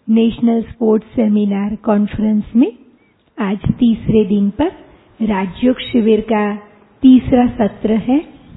National sports seminar conference में आज तीसरे दिन पर राजयोग शिविर का तीसरा सत्र है।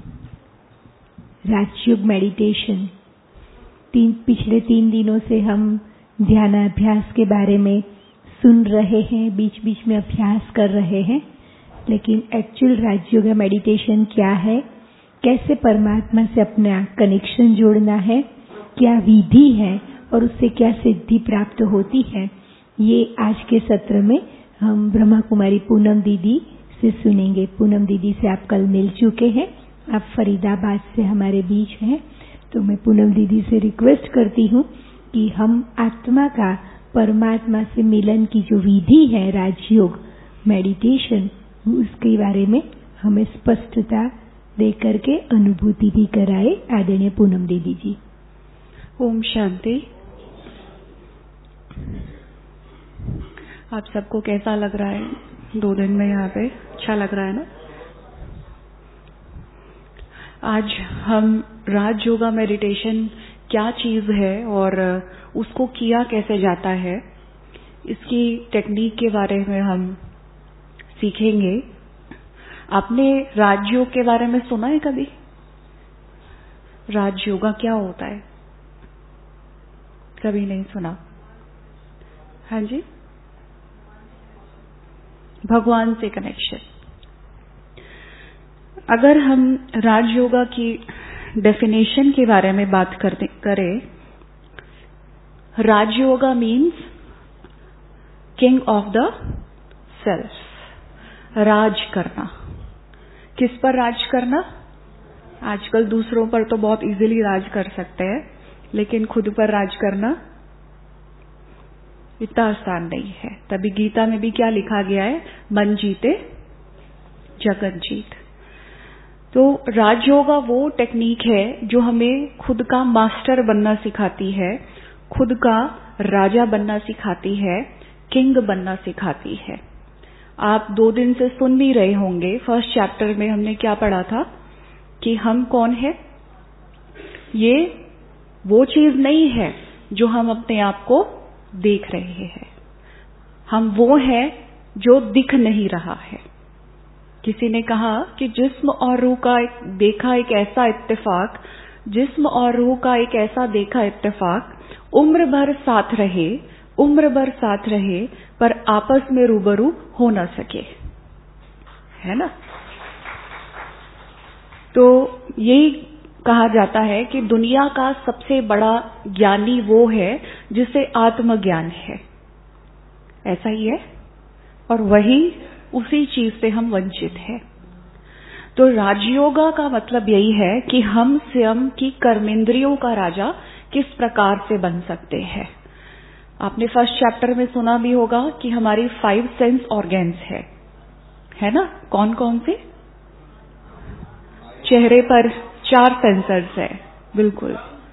राजयोग मेडिटेशन। पिछले 3 दिनों से हम ध्यानाभ्यास के बारे में सुन रहे हैं, बीच बीच में अभ्यास कर रहे हैं, लेकिन एक्चुअल राजयोग मेडिटेशन क्या है, कैसे परमात्मा से अपना कनेक्शन जोड़ना है, क्या विधि है और उससे क्या सिद्धि प्राप्त होती है, ये आज के सत्र में हम ब्रह्मा कुमारी पूनम दीदी से सुनेंगे। पूनम दीदी से आप कल मिल चुके हैं, आप फरीदाबाद से हमारे बीच हैं, तो मैं पूनम दीदी से रिक्वेस्ट करती हूँ कि हम आत्मा का परमात्मा से मिलन की जो विधि है राजयोग मेडिटेशन, उसके बारे में हमें स्पष्टता दे करके अनुभूति भी कराए। आदरणीय पूनम दीदी जी। ओम शांति। आप सबको कैसा लग रहा है 2 दिन में यहाँ पे? अच्छा लग रहा है ना? आज हम राज योगा मेडिटेशन क्या चीज है और उसको किया कैसे जाता है, इसकी टेक्निक के बारे में हम सीखेंगे। आपने राजयोग के बारे में सुना है कभी? राज योगा क्या होता है? कभी नहीं सुना? हाँ जी, भगवान से कनेक्शन। अगर हम राज योगा की डेफिनेशन के बारे में बात करें, Raj yoga means king of the self. राज करना। किस पर राज करना? आजकल दूसरों पर तो बहुत इजीली राज कर सकते हैं, लेकिन खुद पर राज करना इतना आसान नहीं है। तभी गीता में भी क्या लिखा गया है? मन जीते जगत जीत। तो राजयोगा वो टेक्निक है जो हमें खुद का मास्टर बनना सिखाती है, खुद का राजा बनना सिखाती है, किंग बनना सिखाती है। आप 2 दिन से सुन भी रहे होंगे, फर्स्ट चैप्टर में हमने क्या पढ़ा था कि हम कौन है। ये वो चीज नहीं है जो हम अपने आप को देख रहे हैं, हम वो है जो दिख नहीं रहा है। किसी ने कहा कि जिस्म और रूह का देखा एक ऐसा इत्तेफाक, जिस्म और रूह का एक ऐसा देखा इत्तेफाक, उम्र भर साथ रहे, उम्र भर साथ रहे, पर आपस में रूबरू हो न सके, है ना? तो यही कहा जाता है कि दुनिया का सबसे बड़ा ज्ञानी वो है जिसे आत्मज्ञान है। ऐसा ही है, और वही उसी चीज से हम वंचित हैं। तो राजयोगा का मतलब यही है कि हम स्वयं की कर्मेंद्रियों का राजा किस प्रकार से बन सकते हैं। आपने फर्स्ट चैप्टर में सुना भी होगा कि हमारी 5 सेंस ऑर्गन्स है ना? कौन कौन से? चेहरे पर 4 सेंसर्स है, बिल्कुल।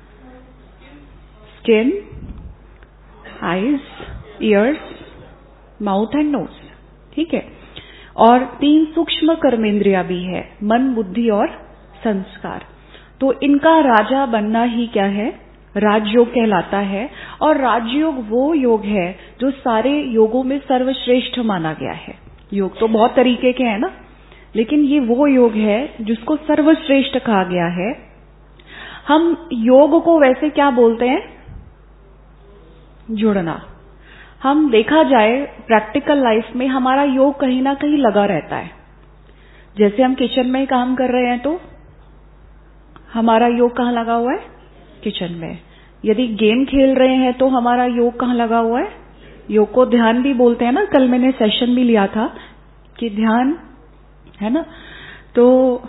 Skin, eyes, ears, mouth and nose, ठीक है। और 3 सूक्ष्म कर्मेंद्रियां भी है, मन, बुद्धि और संस्कार। तो इनका राजा बनना ही क्या है? राजयोग कहलाता है। और राजयोग वो योग है जो सारे योगों में सर्वश्रेष्ठ माना गया है। योग तो बहुत तरीके के हैं ना, लेकिन ये वो योग है जिसको सर्वश्रेष्ठ कहा गया है। हम योग को वैसे क्या बोलते हैं? जुड़ना। हम देखा जाए प्रैक्टिकल लाइफ में हमारा योग कहीं ना कहीं लगा रहता है। जैसे हम किचन में काम कर रहे हैं तो हमारा योग कहाँ लगा हुआ है? किचन में। यदि गेम खेल रहे हैं तो हमारा योग कहाँ लगा हुआ है? योग को ध्यान भी बोलते हैं ना, कल मैंने सेशन भी लिया था कि ध्यान, है ना? तो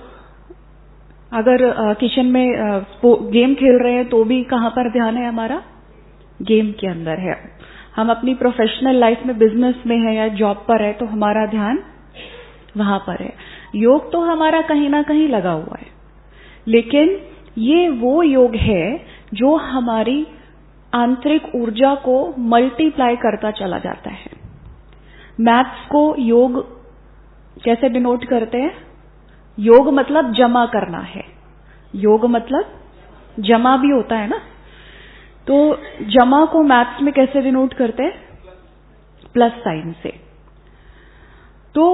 अगर किचन में गेम खेल रहे हैं तो भी कहाँ पर ध्यान है हमारा? गेम के अंदर है। हम अपनी प्रोफेशनल लाइफ में बिजनेस में है या जॉब पर है तो हमारा ध्यान वहां पर है। योग तो हमारा कहीं ना कहीं लगा हुआ है, लेकिन ये वो योग है जो हमारी आंतरिक ऊर्जा को मल्टीप्लाई करता चला जाता है। मैथ्स को योग कैसे डिनोट करते हैं? योग मतलब जमा करना है। योग मतलब जमा भी होता है ना। तो जमा को मैथ्स में कैसे डिनोट करते हैं? प्लस साइन से। तो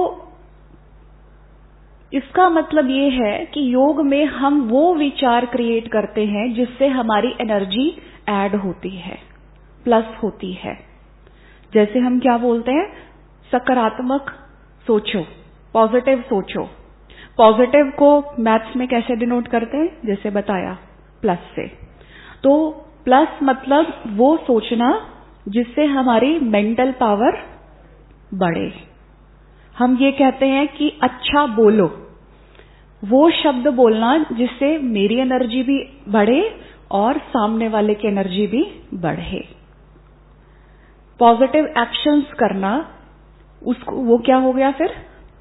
इसका मतलब ये है कि योग में हम वो विचार क्रिएट करते हैं जिससे हमारी एनर्जी ऐड होती है, प्लस होती है। जैसे हम क्या बोलते हैं? सकारात्मक सोचो, पॉजिटिव सोचो। पॉजिटिव को मैथ्स में कैसे डिनोट करते हैं? जैसे बताया, प्लस से। तो प्लस मतलब वो सोचना जिससे हमारी मेंटल पावर बढ़े। हम ये कहते हैं कि अच्छा बोलो, वो शब्द बोलना जिससे मेरी एनर्जी भी बढ़े और सामने वाले की एनर्जी भी बढ़े। पॉजिटिव एक्शंस करना, उसको वो क्या हो गया फिर?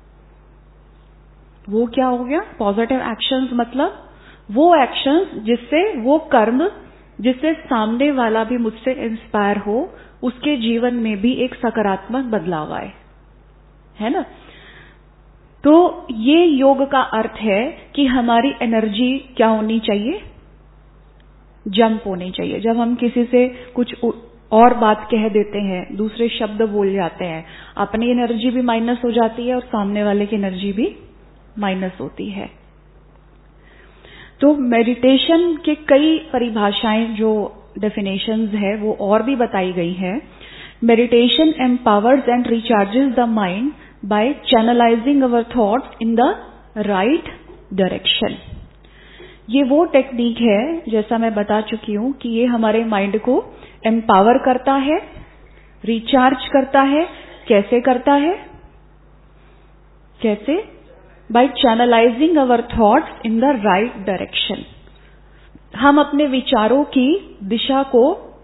वो क्या हो गया? पॉजिटिव एक्शंस मतलब वो एक्शंस जिससे, वो कर्म जिससे सामने वाला भी मुझसे इंस्पायर हो, उसके जीवन में भी एक सकारात्मक बदलाव आए, है ना? तो ये योग का अर्थ है कि हमारी एनर्जी क्या होनी चाहिए? जंप होनी चाहिए। जब हम किसी से कुछ और बात कह देते हैं, दूसरे शब्द बोल जाते हैं, अपनी एनर्जी भी माइनस हो जाती है और सामने वाले की एनर्जी भी माइनस होती है। तो मेडिटेशन के कई परिभाषाएं, जो डेफिनेशंस है, वो और भी बताई गई है। Meditation empowers and recharges the mind by channelizing our thoughts in the right direction. ये वो टेक्निक है, जैसा मैं बता चुकी हूं, कि ये हमारे माइंड को एम्पावर करता है, रिचार्ज करता है। कैसे करता है? कैसे? By channelizing our thoughts in the right direction. हम अपने विचारों की दिशा को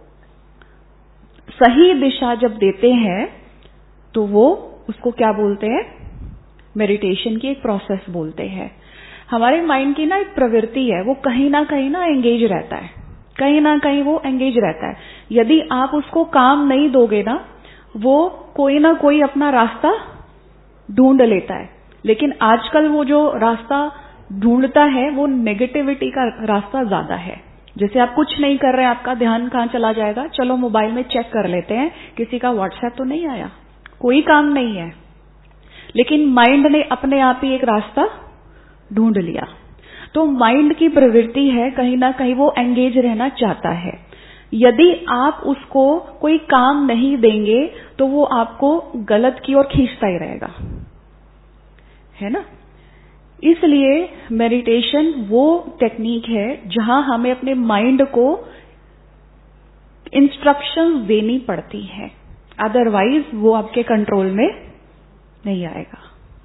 सही दिशा जब देते हैं तो वो उसको क्या बोलते हैं? मेडिटेशन की एक प्रोसेस बोलते हैं। हमारे माइंड की ना एक प्रवृत्ति है, वो कहीं ना एंगेज रहता है, कहीं ना कहीं वो एंगेज रहता है। यदि आप उसको काम नहीं दोगे ना, वो कोई ना कोई अपना रास्ता ढूंढ लेता है। लेकिन आजकल वो जो रास्ता ढूंढता है वो नेगेटिविटी का रास्ता ज्यादा है। जैसे आप कुछ नहीं कर रहे हैं, आपका ध्यान कहां चला जाएगा? चलो मोबाइल में चेक कर लेते हैं, किसी का व्हाट्सएप तो नहीं आया, कोई काम नहीं है। लेकिन माइंड ने अपने आप ही एक रास्ता ढूंढ लिया। तो माइंड की प्रवृत्ति है, कहीं ना कहीं वो एंगेज रहना चाहता है। यदि आप उसको कोई काम नहीं देंगे तो वो आपको गलत की ओर खींचता ही रहेगा, है ना? इसलिए मेडिटेशन वो टेक्निक है जहां हमें अपने माइंड को इंस्ट्रक्शंस देनी पड़ती है, अदरवाइज वो आपके कंट्रोल में नहीं आएगा।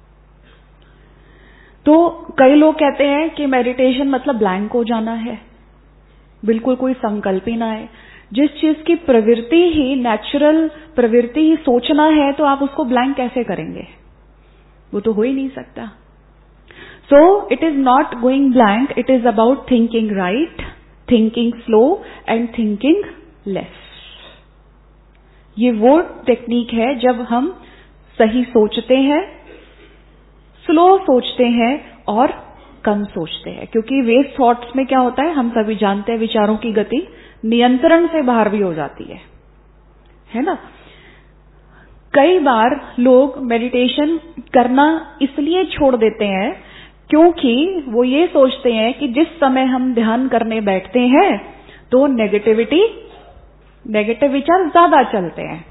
तो कई लोग कहते हैं कि मेडिटेशन मतलब ब्लैंक हो जाना है, बिल्कुल कोई संकल्प ही ना है। जिस चीज की प्रवृत्ति ही, नेचुरल प्रवृत्ति ही सोचना है, तो आप उसको ब्लैंक कैसे करेंगे? वो तो हो ही नहीं सकता। So it is not going blank, it is about thinking right, thinking slow and thinking less. ये वो टेक्निक है जब हम सही सोचते हैं, स्लो सोचते हैं और कम सोचते हैं। क्योंकि वेस्ट थॉट्स में क्या होता है, हम सभी जानते हैं, विचारों की गति नियंत्रण से बाहर भी हो जाती है ना? कई बार लोग मेडिटेशन करना इसलिए छोड़ देते हैं क्योंकि वो ये सोचते हैं कि जिस समय हम ध्यान करने बैठते हैं तो नेगेटिव विचार ज्यादा चलते हैं।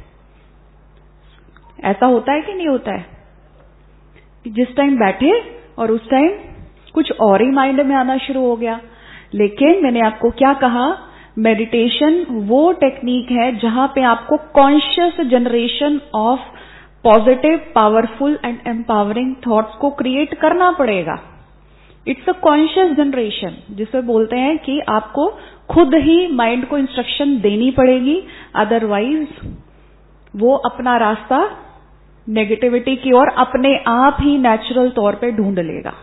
ऐसा होता है कि नहीं होता है? जिस टाइम बैठे और उस टाइम कुछ और ही माइंड में आना शुरू हो गया। लेकिन मैंने आपको क्या कहा, मेडिटेशन वो टेक्निक है जहां पे आपको conscious generation of positive, powerful and empowering thoughts को क्रिएट करना पड़ेगा। इट्स अ कॉन्शियस जनरेशन, जिसे बोलते हैं कि आपको खुद ही माइंड को इंस्ट्रक्शन देनी पड़ेगी, अदरवाइज वो अपना रास्ता नेगेटिविटी की ओर अपने आप ही नेचुरल तौर पे ढूंढ लेगा,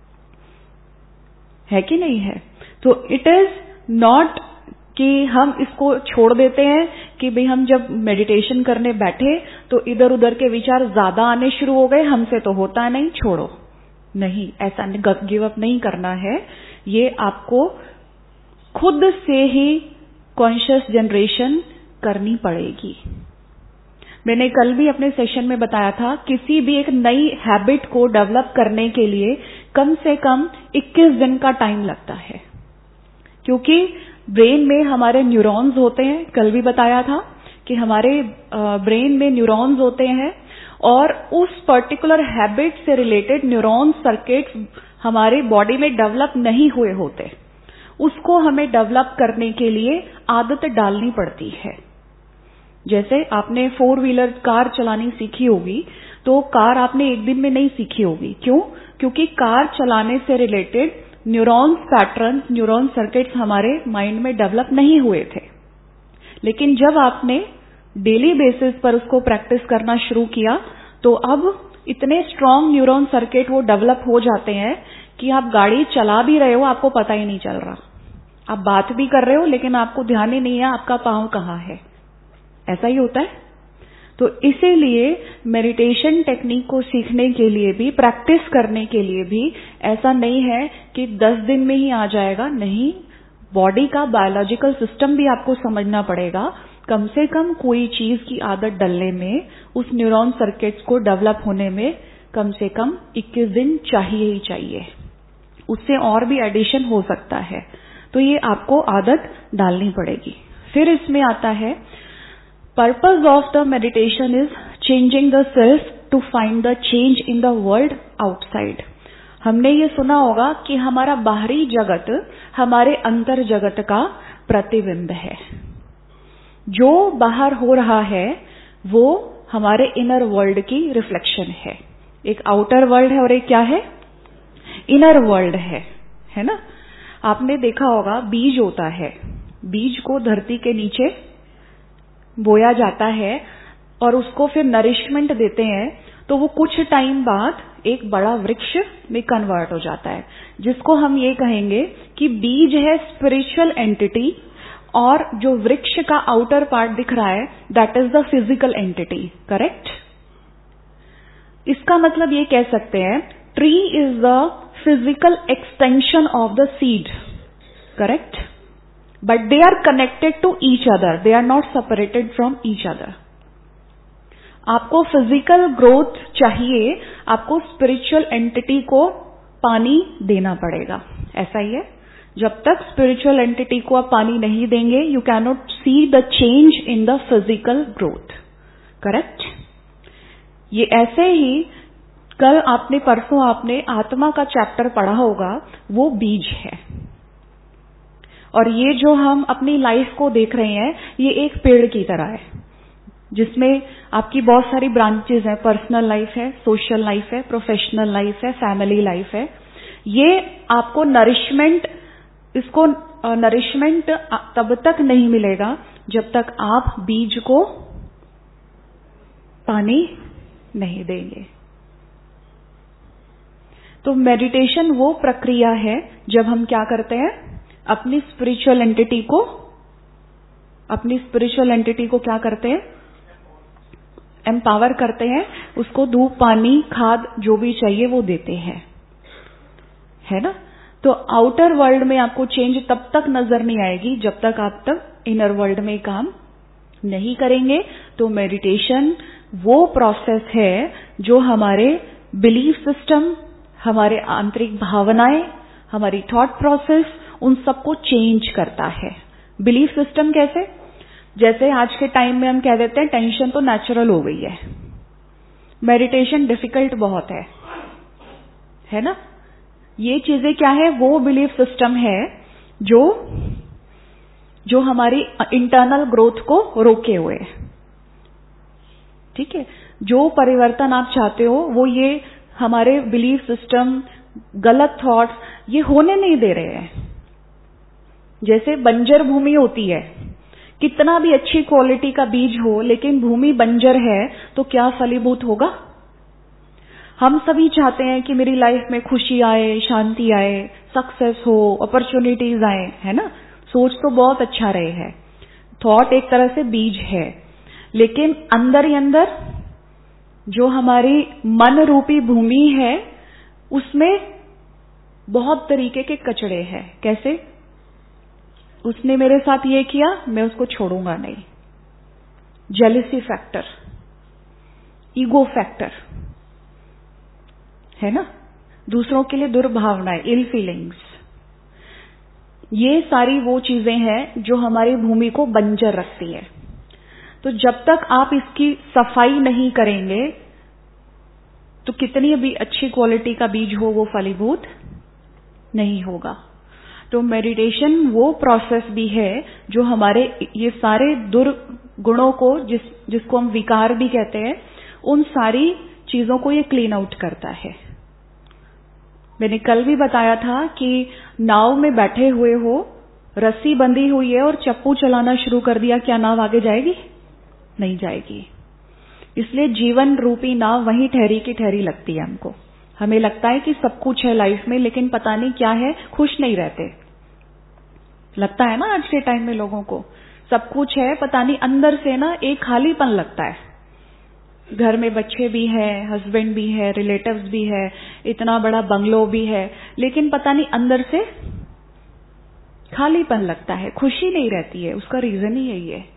है कि नहीं है? तो इट इज नॉट कि हम इसको छोड़ देते हैं कि भाई हम जब मेडिटेशन करने बैठे तो इधर उधर के विचार ज्यादा आने शुरू हो गए, हमसे तो होता नहीं, छोड़ो। नहीं, ऐसा गिव अप नहीं करना है। ये आपको खुद से ही कॉन्शियस जनरेशन करनी पड़ेगी। मैंने कल भी अपने सेशन में बताया था, किसी भी एक नई हैबिट को डेवलप करने के लिए कम से कम 21 दिन का टाइम लगता है, क्योंकि ब्रेन में हमारे न्यूरॉन्स होते हैं। कल भी बताया था कि हमारे ब्रेन में न्यूरॉन्स होते हैं और उस पर्टिकुलर हैबिट से रिलेटेड न्यूरॉन सर्किट्स हमारे बॉडी में डेवलप नहीं हुए होते। उसको हमें डेवलप करने के लिए आदत डालनी पड़ती है। जैसे आपने 4 व्हीलर कार चलानी सीखी होगी, तो कार आपने एक दिन में नहीं सीखी होगी। क्यों? क्योंकि कार चलाने से related neurons pattern, neuron circuits हमारे माइंड में डेवलप नहीं हुए थे। लेकिन जब आपने डेली बेसिस पर उसको प्रैक्टिस करना शुरू किया, तो अब इतने स्ट्रांग न्यूरॉन सर्किट वो डेवलप हो जाते हैं कि आप गाड़ी चला भी रहे हो, आपको पता ही नहीं चल रहा। आप बात भी कर रहे हो, लेकिन आपको ध्यान ही नहीं है आपका पांव कहाँ है। ऐसा ही होता है। तो इसीलिए मेडिटेशन टेक्निक को सीखने के लिए भी, प्रैक्टिस करने के लिए भी ऐसा नहीं है कि 10 दिन में ही आ जाएगा। नहीं, बॉडी का बायोलॉजिकल सिस्टम भी आपको समझना पड़ेगा। कम से कम कोई चीज की आदत डलने में, उस न्यूरॉन सर्किट्स को डेवलप होने में कम से कम 21 दिन चाहिए ही चाहिए। उससे और भी एडिशन हो सकता है। तो ये आपको आदत डालनी पड़ेगी। फिर इसमें आता है, purpose of the meditation is changing the self to find the change in the world outside. हमने ये सुना होगा कि हमारा बाहरी जगत हमारे अंतर जगत का प्रतिबिंब है। जो बाहर हो रहा है वो हमारे इनर वर्ल्ड की रिफ्लेक्शन है। एक आउटर वर्ल्ड है और एक क्या है? इनर वर्ल्ड है ना। आपने देखा होगा, बीज होता है, बीज को धरती के नीचे बोया जाता है और उसको फिर नरिशमेंट देते हैं, तो वो कुछ टाइम बाद एक बड़ा वृक्ष में कन्वर्ट हो जाता है, जिसको हम ये कहेंगे कि बीज है स्पिरिचुअल एंटिटी, और जो वृक्ष का आउटर पार्ट दिख रहा है that is the physical entity. Correct? इसका मतलब ये कह सकते हैं, tree is the physical extension of the seed. Correct? But they are connected to each other. They are not separated from each other. आपको फिजिकल ग्रोथ चाहिए, आपको spiritual entity को पानी देना पड़ेगा। ऐसा ही है, जब तक स्पिरिचुअल एंटिटी को आप पानी नहीं देंगे, you can not see the change in the physical growth. Correct? ये ऐसे ही कल आपने, परसों आपने आत्मा का चैप्टर पढ़ा होगा, वो बीज है। और ये जो हम अपनी लाइफ को देख रहे हैं, ये एक पेड़ की तरह है, जिसमें आपकी बहुत सारी ब्रांचेस हैं। पर्सनल लाइफ है, सोशल लाइफ है, प्रोफेशनल लाइफ है, फैमिली लाइफ है। ये आपको नरिशमेंट, इसको नरिशमेंट तब तक नहीं मिलेगा जब तक आप बीज को पानी नहीं देंगे। तो मेडिटेशन वो प्रक्रिया है जब हम क्या करते हैं, अपनी स्पिरिचुअल एंटिटी को क्या करते हैं, एम्पावर करते हैं, उसको धूप, पानी, खाद जो भी चाहिए वो देते हैं, है ना। तो आउटर वर्ल्ड में आपको चेंज तब तक नजर नहीं आएगी जब तक आप तक इनर वर्ल्ड में काम नहीं करेंगे। तो मेडिटेशन वो प्रोसेस है जो हमारे बिलीफ सिस्टम, हमारे आंतरिक भावनाएं, हमारी थॉट प्रोसेस, उन सबको चेंज करता है। बिलीफ सिस्टम कैसे? जैसे आज के टाइम में हम कह देते हैं टेंशन तो नेचुरल हो गई है, मेडिटेशन डिफिकल्ट बहुत है ना। ये चीजें क्या है? वो बिलीफ सिस्टम है जो हमारी इंटरनल ग्रोथ को रोके हुए है। ठीक है? जो परिवर्तन आप चाहते हो वो ये हमारे बिलीफ सिस्टम, गलत थॉट्स ये होने नहीं दे रहे हैं। जैसे बंजर भूमि होती है, कितना भी अच्छी क्वालिटी का बीज हो, लेकिन भूमि बंजर है तो क्या फलीभूत होगा? हम सभी चाहते हैं कि मेरी लाइफ में खुशी आए, शांति आए, सक्सेस हो, अपॉर्चुनिटीज आए, है ना। सोच तो बहुत अच्छा रहे है, थॉट एक तरह से बीज है, लेकिन अंदर ही अंदर जो हमारी मन रूपी भूमि है उसमें बहुत तरीके के कचड़े हैं। कैसे? उसने मेरे साथ ये किया, मैं उसको छोड़ूंगा नहीं। जेलिसी फैक्टर, ईगो फैक्टर है ना, दूसरों के लिए दुर्भावनाएं, इल फीलिंग्स, ये सारी वो चीजें हैं जो हमारी भूमि को बंजर रखती है। तो जब तक आप इसकी सफाई नहीं करेंगे तो कितनी भी अच्छी क्वालिटी का बीज हो वो फलीभूत नहीं होगा। तो मेडिटेशन वो प्रोसेस भी है जो हमारे ये सारे दुर्गुणों को, जिसको हम विकार भी कहते हैं, उन सारी चीजों को ये क्लीन आउट करता है। मैंने कल भी बताया था कि नाव में बैठे हुए हो, रस्सी बंधी हुई है और चप्पू चलाना शुरू कर दिया, क्या नाव आगे जाएगी? नहीं जाएगी। इसलिए जीवन रूपी नाव वहीं ठहरी की ठहरी लगती है हमको। हमें लगता है कि सब कुछ है लाइफ में, लेकिन पता नहीं क्या है, खुश नहीं रहते। लगता है ना आज के टाइम में लोगों को सब कुछ है, पता नहीं अंदर से ना एक खालीपन लगता है। घर में बच्चे भी हैं, हस्बैंड भी है, रिलेटिव्स भी है, इतना बड़ा बंगलो भी है, लेकिन पता नहीं अंदर से खालीपन लगता है, खुशी नहीं रहती है। उसका रीजन ही यही है।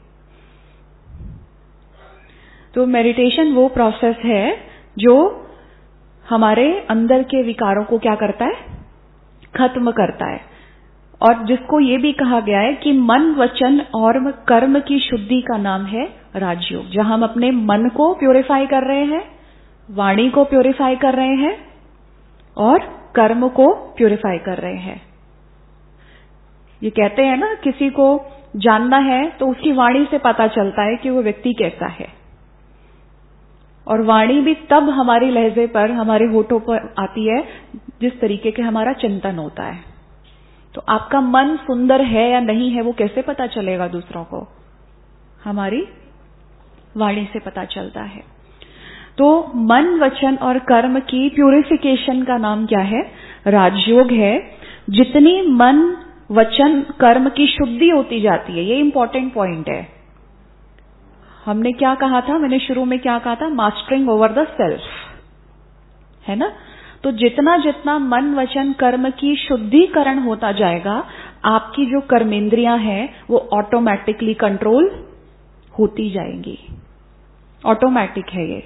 तो मेडिटेशन वो प्रोसेस है जो हमारे अंदर के विकारों को क्या करता है? खत्म करता है। और जिसको ये भी कहा गया है कि मन, वचन और कर्म की शुद्धि का नाम है राजयोग, जहां हम अपने मन को प्यूरिफाई कर रहे हैं, वाणी को प्यूरिफाई कर रहे हैं और कर्म को प्यूरिफाई कर रहे हैं। ये कहते हैं ना, किसी को जानना है तो उसकी वाणी से पता चलता है कि वो व्यक्ति कैसा है। और वाणी भी तब हमारी लहजे पर, हमारे होठों पर आती है जिस तरीके के हमारा चिंतन होता है। तो आपका मन सुंदर है या नहीं है वो कैसे पता चलेगा दूसरों को? हमारी वाणी से पता चलता है। तो मन, वचन और कर्म की प्यूरिफिकेशन का नाम क्या है? राजयोग है। जितनी मन, वचन, कर्म की शुद्धि होती जाती है, ये इंपॉर्टेंट पॉइंट है। हमने क्या कहा था? मैंने शुरू में क्या कहा था? मास्टरिंग ओवर द सेल्फ, है ना? तो जितना जितना मन, वचन, कर्म की शुद्धिकरण होता जाएगा, आपकी जो कर्मेंद्रियां हैं वो ऑटोमेटिकली कंट्रोल होती जाएंगी। ऑटोमेटिक है ये,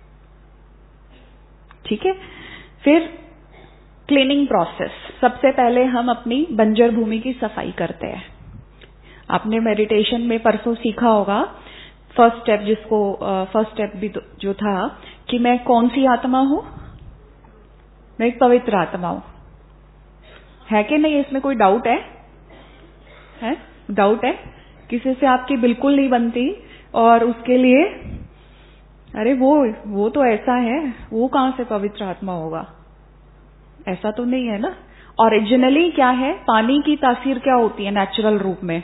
ठीक है। फिर क्लीनिंग प्रोसेस। सबसे पहले हम अपनी बंजर भूमि की सफाई करते हैं। आपने मेडिटेशन में परसों सीखा होगा फर्स्ट स्टेप, जिसको फर्स्ट स्टेप भी जो था कि मैं कौन सी आत्मा हूं? मैं एक पवित्र आत्मा हूं, है कि नहीं? इसमें कोई डाउट है? डाउट है? किसी से आपकी बिल्कुल नहीं बनती और उसके लिए अरे वो तो ऐसा है, वो कहां से पवित्र आत्मा होगा? ऐसा तो नहीं है ना। ओरिजिनली क्या है? पानी की तासीर क्या होती है नेचुरल रूप में?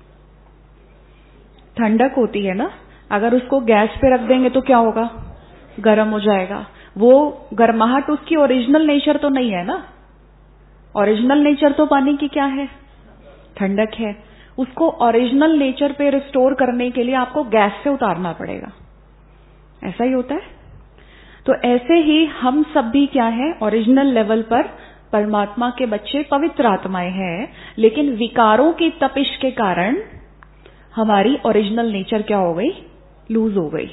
ठंडक होती है ना। अगर उसको गैस पे रख देंगे तो क्या होगा? गर्म हो जाएगा। वो गर्माहट उसकी ओरिजिनल नेचर तो नहीं है ना। ओरिजिनल नेचर तो पानी की क्या है? ठंडक है। उसको ओरिजिनल नेचर पे रिस्टोर करने के लिए आपको गैस से उतारना पड़ेगा। ऐसा ही होता है। तो ऐसे ही हम सब भी क्या है? ओरिजिनल लेवल पर परमात्मा के बच्चे, पवित्र आत्माएं हैं, लेकिन विकारों की तपिश के कारण हमारी ओरिजिनल नेचर क्या हो गई? लूज हो गई।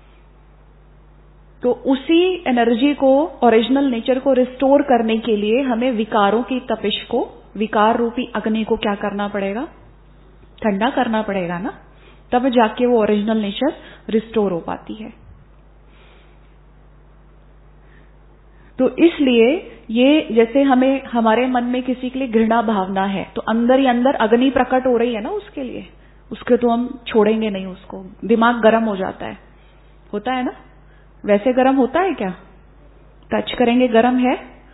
तो उसी एनर्जी को, ओरिजिनल नेचर को रिस्टोर करने के लिए हमें विकारों की तपिश को, विकार रूपी अग्नि को क्या करना पड़ेगा? ठंडा करना पड़ेगा ना। तब जाके वो ओरिजिनल नेचर रिस्टोर हो पाती है। तो इसलिए ये, जैसे हमें हमारे मन में किसी के लिए घृणा भावना है तो अंदर ही अंदर अग्नि प्रकट हो रही है ना उसके लिए, उसके तो हम छोड़ेंगे नहीं उसको। दिमाग गर्म हो जाता है, होता है ना? वैसे गर्म होता है क्या? टच करेंगे गर्म है,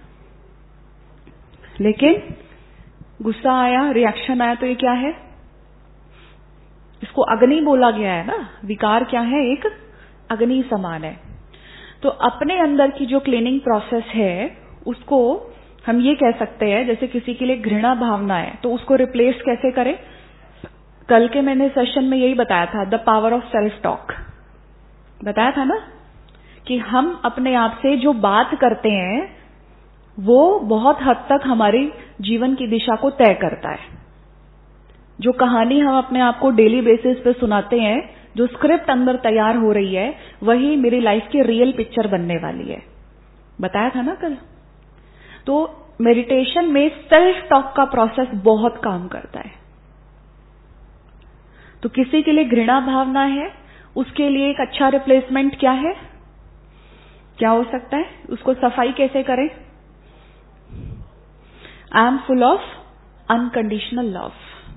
लेकिन गुस्सा आया, रिएक्शन आया तो ये क्या है? इसको अग्नि बोला गया है ना। विकार क्या है? एक अग्नि समान है। तो अपने अंदर की जो क्लीनिंग प्रोसेस है उसको हम ये कह सकते हैं, जैसे किसी के लिए घृणा भावना है तो उसको रिप्लेस कैसे करें? कल के मैंने सेशन में यही बताया था, the power of self talk बताया था ना, कि हम अपने आप से जो बात करते हैं वो बहुत हद तक हमारी जीवन की दिशा को तय करता है। जो कहानी हम अपने आप को डेली बेसिस पे सुनाते हैं, जो स्क्रिप्ट अंदर तैयार हो रही है, वही मेरी लाइफ की रियल पिक्चर बनने वाली है। बताया था ना कल। तो मेडिटेशन में सेल्फ टॉक का प्रोसेस बहुत काम करता है। तो किसी के लिए घृणा भावना है, उसके लिए एक अच्छा रिप्लेसमेंट क्या है, क्या हो सकता है, उसको सफाई कैसे करें? I am full of unconditional love.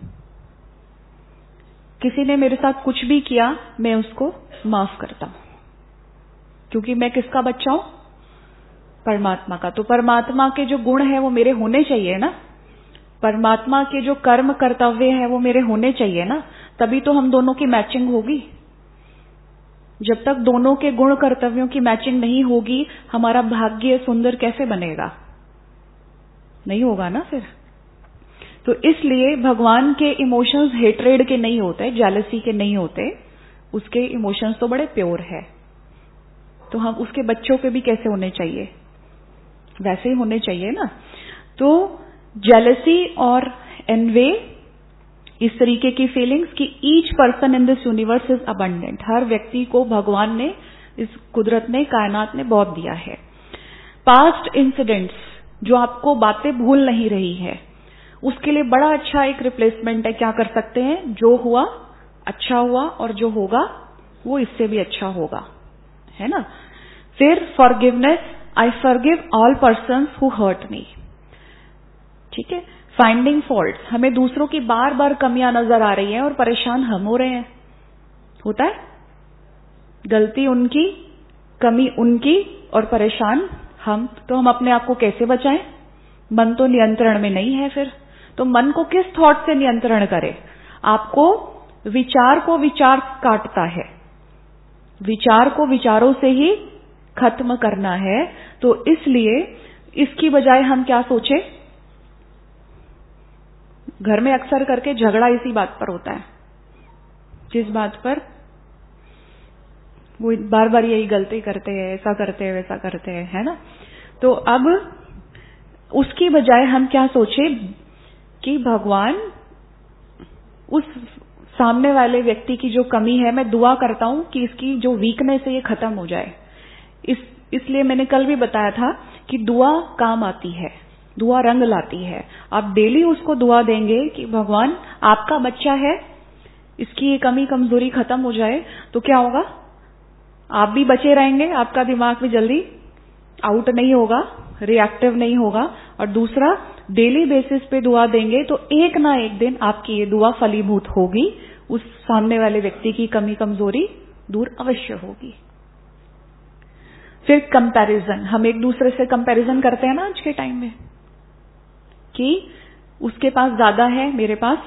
किसी ने मेरे साथ कुछ भी किया, मैं उसको माफ करता हूं, क्योंकि मैं किसका बच्चा हूं? परमात्मा का। तो परमात्मा के जो गुण है वो मेरे होने चाहिए ना, परमात्मा के जो कर्म कर्तव्य है वो मेरे होने चाहिए ना, तभी तो हम दोनों की मैचिंग होगी। जब तक दोनों के गुण कर्तव्यों की मैचिंग नहीं होगी, हमारा भाग्य सुंदर कैसे बनेगा? नहीं होगा ना फिर। तो इसलिए भगवान के इमोशंस हेट्रेड के नहीं होते, जेलसी के नहीं होते, उसके इमोशंस तो बड़े प्योर है। तो हम उसके बच्चों के भी कैसे होने चाहिए? वैसे ही होने चाहिए ना। तो जेलसी और एनवे, इस तरीके की फीलिंग्स कि each person in this universe is abundant. हर व्यक्ति को भगवान ने, इस कुदरत ने, कायनात ने बहुत दिया है। पास्ट इंसिडेंट्स, जो आपको बातें भूल नहीं रही है, उसके लिए बड़ा अच्छा एक रिप्लेसमेंट है। क्या कर सकते हैं? जो हुआ अच्छा हुआ, और जो होगा वो इससे भी अच्छा होगा, है ना। फिर forgiveness, I forgive all persons who hurt me. ठीक है। फाइंडिंग फॉल्ट्स, हमें दूसरों की बार बार कमियां नजर आ रही हैं और परेशान हम हो रहे हैं। होता है, गलती उनकी, कमी उनकी और परेशान हम। तो हम अपने आप को कैसे बचाएं? मन तो नियंत्रण में नहीं है। फिर तो मन को किस थॉट से नियंत्रण करें? आपको विचार को विचार काटता है, विचार को विचारों से ही खत्म करना है। तो इसलिए इसकी बजाय हम क्या सोचें? घर में अक्सर करके झगड़ा इसी बात पर होता है। किस बात पर? वो बार बार यही गलती करते हैं, ऐसा करते हैं, वैसा करते हैं, है ना। तो अब उसकी बजाय हम क्या सोचें कि भगवान, उस सामने वाले व्यक्ति की जो कमी है, मैं दुआ करता हूं कि इसकी जो वीकनेस है ये खत्म हो जाए। इसलिए मैंने कल भी बताया था कि दुआ काम आती है, दुआ रंग लाती है। आप डेली उसको दुआ देंगे कि भगवान आपका बच्चा है, इसकी ये कमी कमजोरी खत्म हो जाए, तो क्या होगा? आप भी बचे रहेंगे, आपका दिमाग भी जल्दी आउट नहीं होगा, रिएक्टिव नहीं होगा। और दूसरा, डेली बेसिस पे दुआ देंगे तो एक ना एक दिन आपकी ये दुआ फलीभूत होगी, उस सामने वाले व्यक्ति की कमी कमजोरी दूर अवश्य होगी। फिर कंपैरिजन, हम एक दूसरे से कंपैरिजन करते हैं ना आज के टाइम में, कि उसके पास ज्यादा है, मेरे पास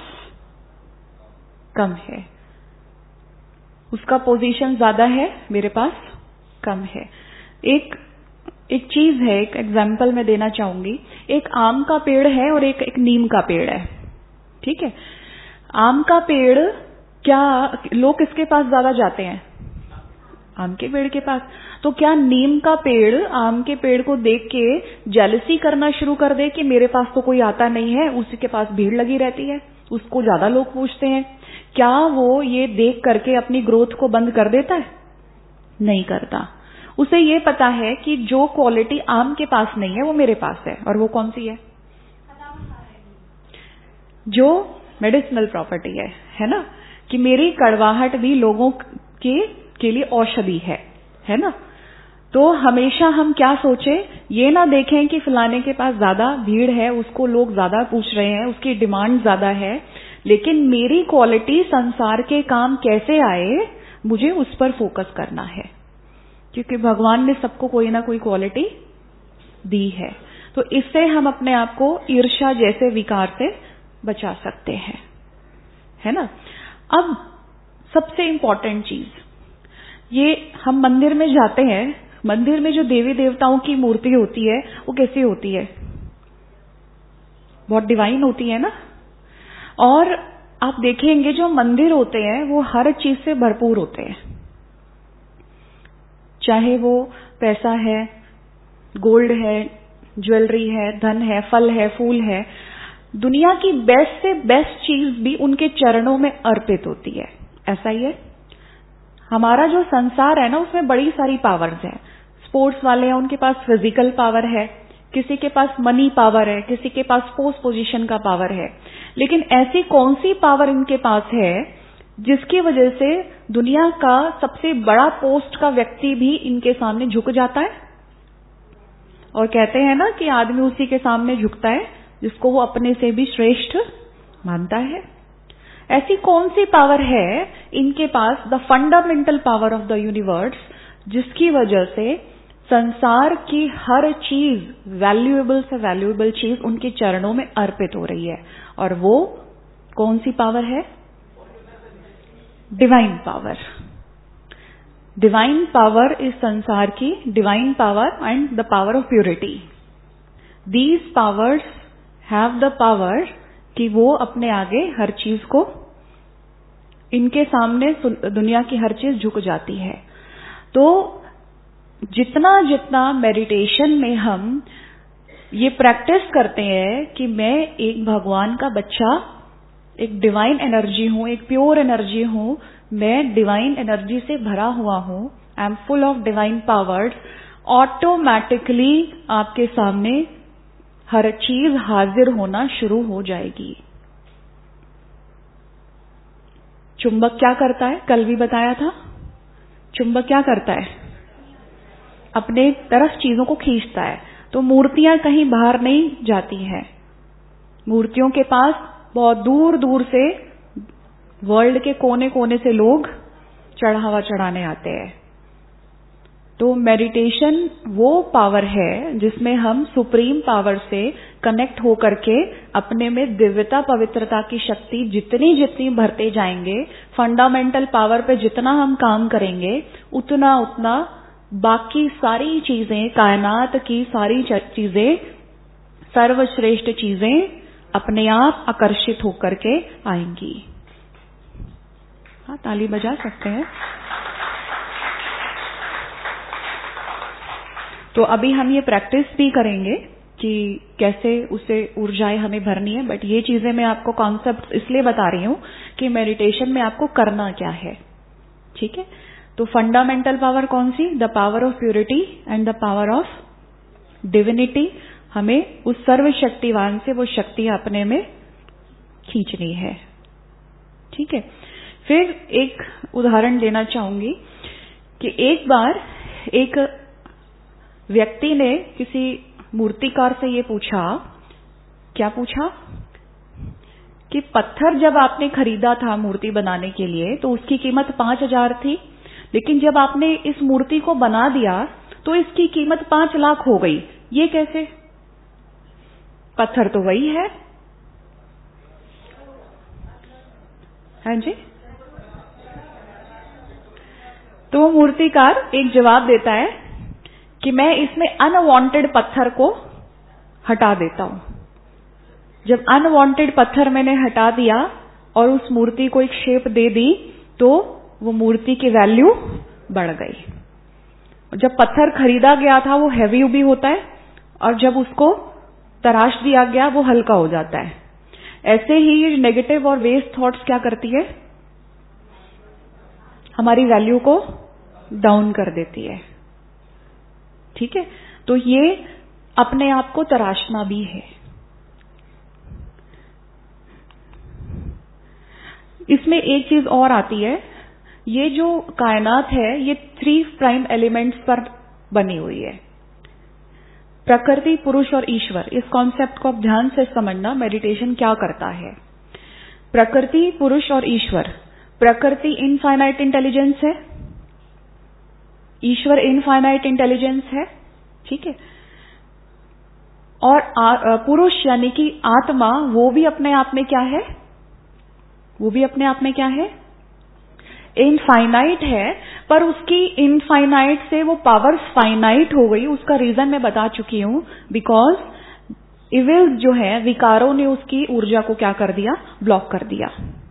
कम है, उसका पोजीशन ज्यादा है, मेरे पास कम है। एक चीज है, एक एग्जाम्पल मैं देना चाहूंगी। एक आम का पेड़ है और एक नीम का पेड़ है। ठीक है। आम का पेड़, क्या लोग किसके पास ज्यादा जाते हैं? आम के पेड़ के पास। तो क्या नीम का पेड़ आम के पेड़ को देख के जेलसी करना शुरू कर दे कि मेरे पास तो कोई आता नहीं है, उसी के पास भीड़ लगी रहती है, उसको ज्यादा लोग पूछते हैं? क्या वो ये देख करके अपनी ग्रोथ को बंद कर देता है? नहीं करता। उसे ये पता है कि जो क्वालिटी आम के पास नहीं है वो मेरे पास है, और वो कौन सी है? जो मेडिसिनल प्रॉपर्टी है ना, कि मेरी कड़वाहट भी लोगों के लिए औषधि है ना। तो हमेशा हम क्या सोचें, ये ना देखें कि फलाने के पास ज्यादा भीड़ है, उसको लोग ज्यादा पूछ रहे हैं, उसकी डिमांड ज्यादा है, लेकिन मेरी क्वालिटी संसार के काम कैसे आए, मुझे उस पर फोकस करना है, क्योंकि भगवान ने सबको कोई ना कोई क्वालिटी दी है। तो इससे हम अपने आप को ईर्ष्या जैसे विकार से बचा सकते हैं, है ना। अब सबसे इंपॉर्टेंट चीज, ये हम मंदिर में जाते हैं, मंदिर में जो देवी देवताओं की मूर्ति होती है वो कैसी होती है? बहुत डिवाइन होती है ना। और आप देखेंगे जो मंदिर होते हैं वो हर चीज से भरपूर होते हैं, चाहे वो पैसा है, गोल्ड है, ज्वेलरी है, धन है, फल है, फूल है, दुनिया की बेस्ट से बेस्ट चीज भी उनके चरणों में अर्पित होती है। ऐसा ही है, हमारा जो संसार है ना, उसमें बड़ी सारी पावर्स हैं। स्पोर्ट्स वाले हैं, उनके पास फिजिकल पावर है, किसी के पास मनी पावर है, किसी के पास पोस्ट पोजीशन का पावर है, लेकिन ऐसी कौन सी पावर इनके पास है जिसकी वजह से दुनिया का सबसे बड़ा पोस्ट का व्यक्ति भी इनके सामने झुक जाता है? और कहते हैं ना कि आदमी उसी के सामने झुकता है जिसको वो अपने से भी श्रेष्ठ मानता है। ऐसी कौन सी पावर है इनके पास, the fundamental power of the universe, जिसकी वजह से संसार की हर चीज, वैल्यूएबल से वैल्यूएबल चीज उनके चरणों में अर्पित हो रही है? और वो कौन सी पावर है? Divine power. डिवाइन पावर इस संसार की, divine power and the power of purity. These powers have the power कि वो अपने आगे हर चीज को, इनके सामने दुनिया की हर चीज झुक जाती है। तो जितना जितना मेडिटेशन में हम ये प्रैक्टिस करते हैं कि मैं एक भगवान का बच्चा, एक डिवाइन एनर्जी हूं, एक प्योर एनर्जी हूं, मैं डिवाइन एनर्जी से भरा हुआ हूं, I am full of divine powers, automatically आपके सामने हर चीज हाजिर होना शुरू हो जाएगी। चुंबक क्या करता है? कल भी बताया था, चुंबक क्या करता है? अपने तरफ चीजों को खींचता है। तो मूर्तियां कहीं बाहर नहीं जाती हैं, मूर्तियों के पास बहुत दूर दूर से, वर्ल्ड के कोने कोने से लोग चढ़ावा चढ़ाने आते हैं। तो मेडिटेशन वो पावर है जिसमें हम सुप्रीम पावर से कनेक्ट होकर के अपने में दिव्यता, पवित्रता की शक्ति जितनी जितनी भरते जाएंगे, फंडामेंटल पावर पे जितना हम काम करेंगे, उतना उतना बाकी सारी चीजें, कायनात की सारी चीजें, सर्वश्रेष्ठ चीजें अपने आप आकर्षित होकर के आएंगी। हाँ, ताली बजा सकते हैं। तो अभी हम ये प्रैक्टिस भी करेंगे कि कैसे उसे ऊर्जाएं हमें भरनी है, बट ये चीजें मैं आपको कॉन्सेप्ट इसलिए बता रही हूं कि मेडिटेशन में आपको करना क्या है। ठीक है, तो फंडामेंटल पावर कौन सी? The power of purity and the power of divinity. हमें उस सर्वशक्तिवान से वो शक्ति अपने में खींचनी है। ठीक है, फिर एक उदाहरण देना चाहूंगी कि एक बार एक व्यक्ति ने किसी मूर्तिकार से ये पूछा, क्या पूछा? कि पत्थर जब आपने खरीदा था मूर्ति बनाने के लिए तो उसकी कीमत 5,000 थी, लेकिन जब आपने इस मूर्ति को बना दिया तो इसकी कीमत 5 लाख हो गई, ये कैसे? पत्थर तो वही है। हाँ जी। तो मूर्तिकार एक जवाब देता है कि मैं इसमें अनवांटेड पत्थर को हटा देता हूं। जब अनवांटेड पत्थर मैंने हटा दिया और उस मूर्ति को एक शेप दे दी तो वो मूर्ति की वैल्यू बढ़ गई। जब पत्थर खरीदा गया था वो हैवी भी होता है और जब उसको तराश दिया गया वो हल्का हो जाता है। ऐसे ही नेगेटिव और वेस्ट थॉट्स क्या करती है? हमारी वैल्यू को डाउन कर देती है। ठीक है, तो ये अपने आप को तराशना भी है। इसमें एक चीज और आती है, ये जो कायनात है ये 3 प्राइम एलिमेंट्स पर बनी हुई है, प्रकृति, पुरुष और ईश्वर। इस कॉन्सेप्ट को आप ध्यान से समझना, मेडिटेशन क्या करता है। प्रकृति, पुरुष और ईश्वर। प्रकृति इनफाइनाइट इंटेलिजेंस है, ईश्वर इनफाइनाइट इंटेलिजेंस है। ठीक है, और पुरुष यानी कि आत्मा, वो भी अपने आप में क्या है? वो भी अपने आप में क्या है? इनफाइनाइट है, पर उसकी इनफाइनाइट से वो पावर फाइनाइट हो गई। उसका रीजन मैं बता चुकी हूं, बिकॉज इविल जो है, विकारों ने उसकी ऊर्जा को क्या कर दिया? ब्लॉक कर दिया।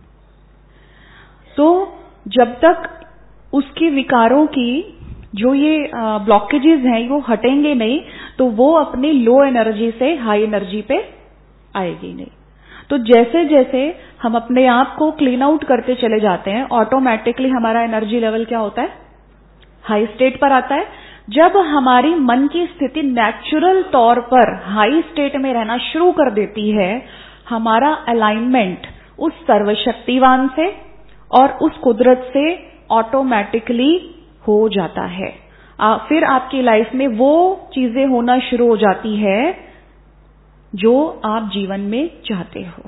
तो जब तक उसकी विकारों की जो ये ब्लॉकेजेस हैं वो हटेंगे नहीं तो वो अपनी लो एनर्जी से हाई एनर्जी पे आएगी नहीं। तो जैसे जैसे हम अपने आप को क्लीन आउट करते चले जाते हैं, ऑटोमेटिकली हमारा एनर्जी लेवल क्या होता है? हाई स्टेट पर आता है। जब हमारी मन की स्थिति नेचुरल तौर पर हाई स्टेट में रहना शुरू कर देती है, हमारा अलाइनमेंट उस सर्वशक्तिवान से और उस कुदरत से ऑटोमेटिकली हो जाता है। फिर आपकी लाइफ में वो चीजें होना शुरू हो जाती है जो आप जीवन में चाहते हो।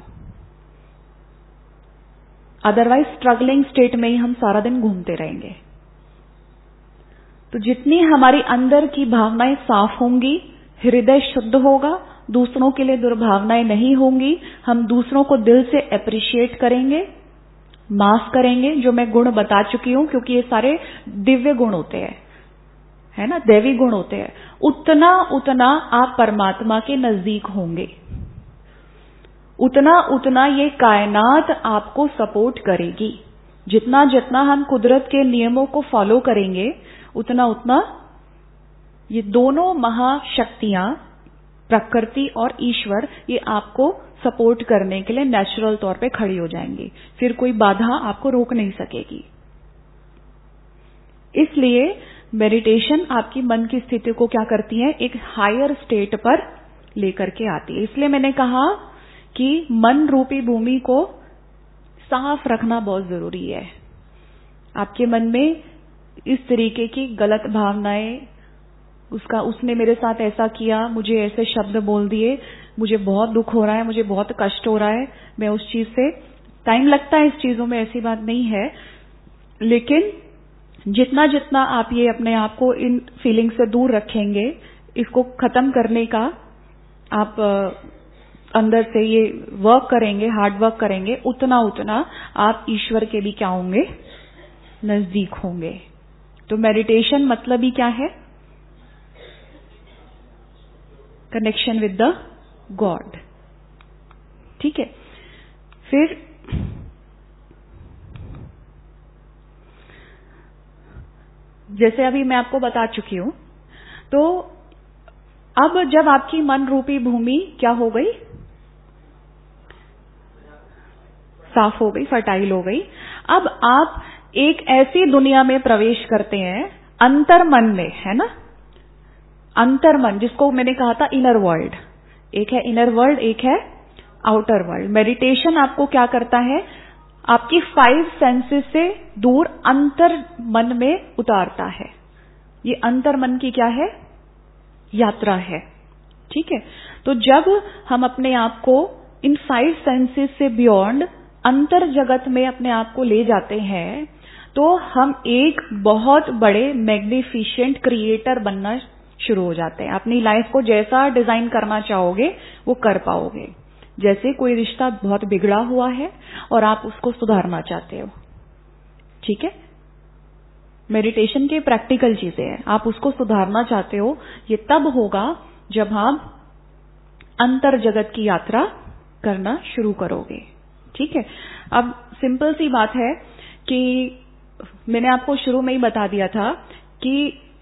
अदरवाइज स्ट्रगलिंग स्टेट में ही हम सारा दिन घूमते रहेंगे। तो जितनी हमारी अंदर की भावनाएं साफ होंगी, हृदय शुद्ध होगा, दूसरों के लिए दुर्भावनाएं नहीं होंगी, हम दूसरों को दिल से अप्रिशिएट करेंगे, माफ करेंगे, जो मैं गुण बता चुकी हूं, क्योंकि ये सारे दिव्य गुण होते हैं, है ना, दैवी गुण होते हैं। उतना उतना आप परमात्मा के नजदीक होंगे, उतना उतना ये कायनात आपको सपोर्ट करेगी। जितना जितना हम कुदरत के नियमों को फॉलो करेंगे, उतना उतना ये दोनों महाशक्तियां, प्रकृति और ईश्वर, ये आपको सपोर्ट करने के लिए नेचुरल तौर पे खड़ी हो जाएंगी। फिर कोई बाधा आपको रोक नहीं सकेगी। इसलिए मेडिटेशन आपकी मन की स्थिति को क्या करती है? एक हायर स्टेट पर लेकर के आती है। इसलिए मैंने कहा कि मन रूपी भूमि को साफ रखना बहुत जरूरी है। आपके मन में इस तरीके की गलत भावनाएं, उसने मेरे साथ ऐसा किया, मुझे ऐसे शब्द बोल दिए, मुझे बहुत दुख हो रहा है, मुझे बहुत कष्ट हो रहा है, मैं उस चीज से, टाइम लगता है इस चीजों में, ऐसी बात नहीं है, लेकिन जितना जितना आप ये अपने आप को इन फीलिंग से दूर रखेंगे, इसको खत्म करने का आप अंदर से ये वर्क करेंगे, हार्ड वर्क करेंगे, उतना उतना आप ईश्वर के भी क्या होंगे? नजदीक होंगे। तो मेडिटेशन मतलब ही क्या है? Connection with the God. ठीक है। फिर जैसे अभी मैं आपको बता चुकी हूं, तो अब जब आपकी मन रूपी भूमि क्या हो गई? साफ हो गई, फर्टाइल हो गई। अब आप एक ऐसी दुनिया में प्रवेश करते हैं, अंतर मन में, है ना, अंतर मन, जिसको मैंने कहा था इनर वर्ल्ड। एक है इनर वर्ल्ड, एक है आउटर वर्ल्ड। मेडिटेशन आपको क्या करता है? आपकी 5 सेंसेस से दूर अंतर मन में उतारता है। ये अंतर मन की क्या है? यात्रा है। ठीक है। तो जब हम अपने आप को इन 5 सेंसेस से बियॉन्ड अंतर जगत में अपने आप को ले जाते हैं, तो हम एक बहुत बड़े मैग्निफिशिएंट क्रिएटर बनना शुरू हो जाते हैं। अपनी लाइफ को जैसा डिजाइन करना चाहोगे वो कर पाओगे। जैसे कोई रिश्ता बहुत बिगड़ा हुआ है और आप उसको सुधारना चाहते हो, ठीक है, मेडिटेशन के प्रैक्टिकल चीजें हैं, आप उसको सुधारना चाहते हो, ये तब होगा जब आप अंतर जगत की यात्रा करना शुरू करोगे। ठीक है। अब सिंपल सी बात है कि मैंने आपको शुरू में ही बता दिया था कि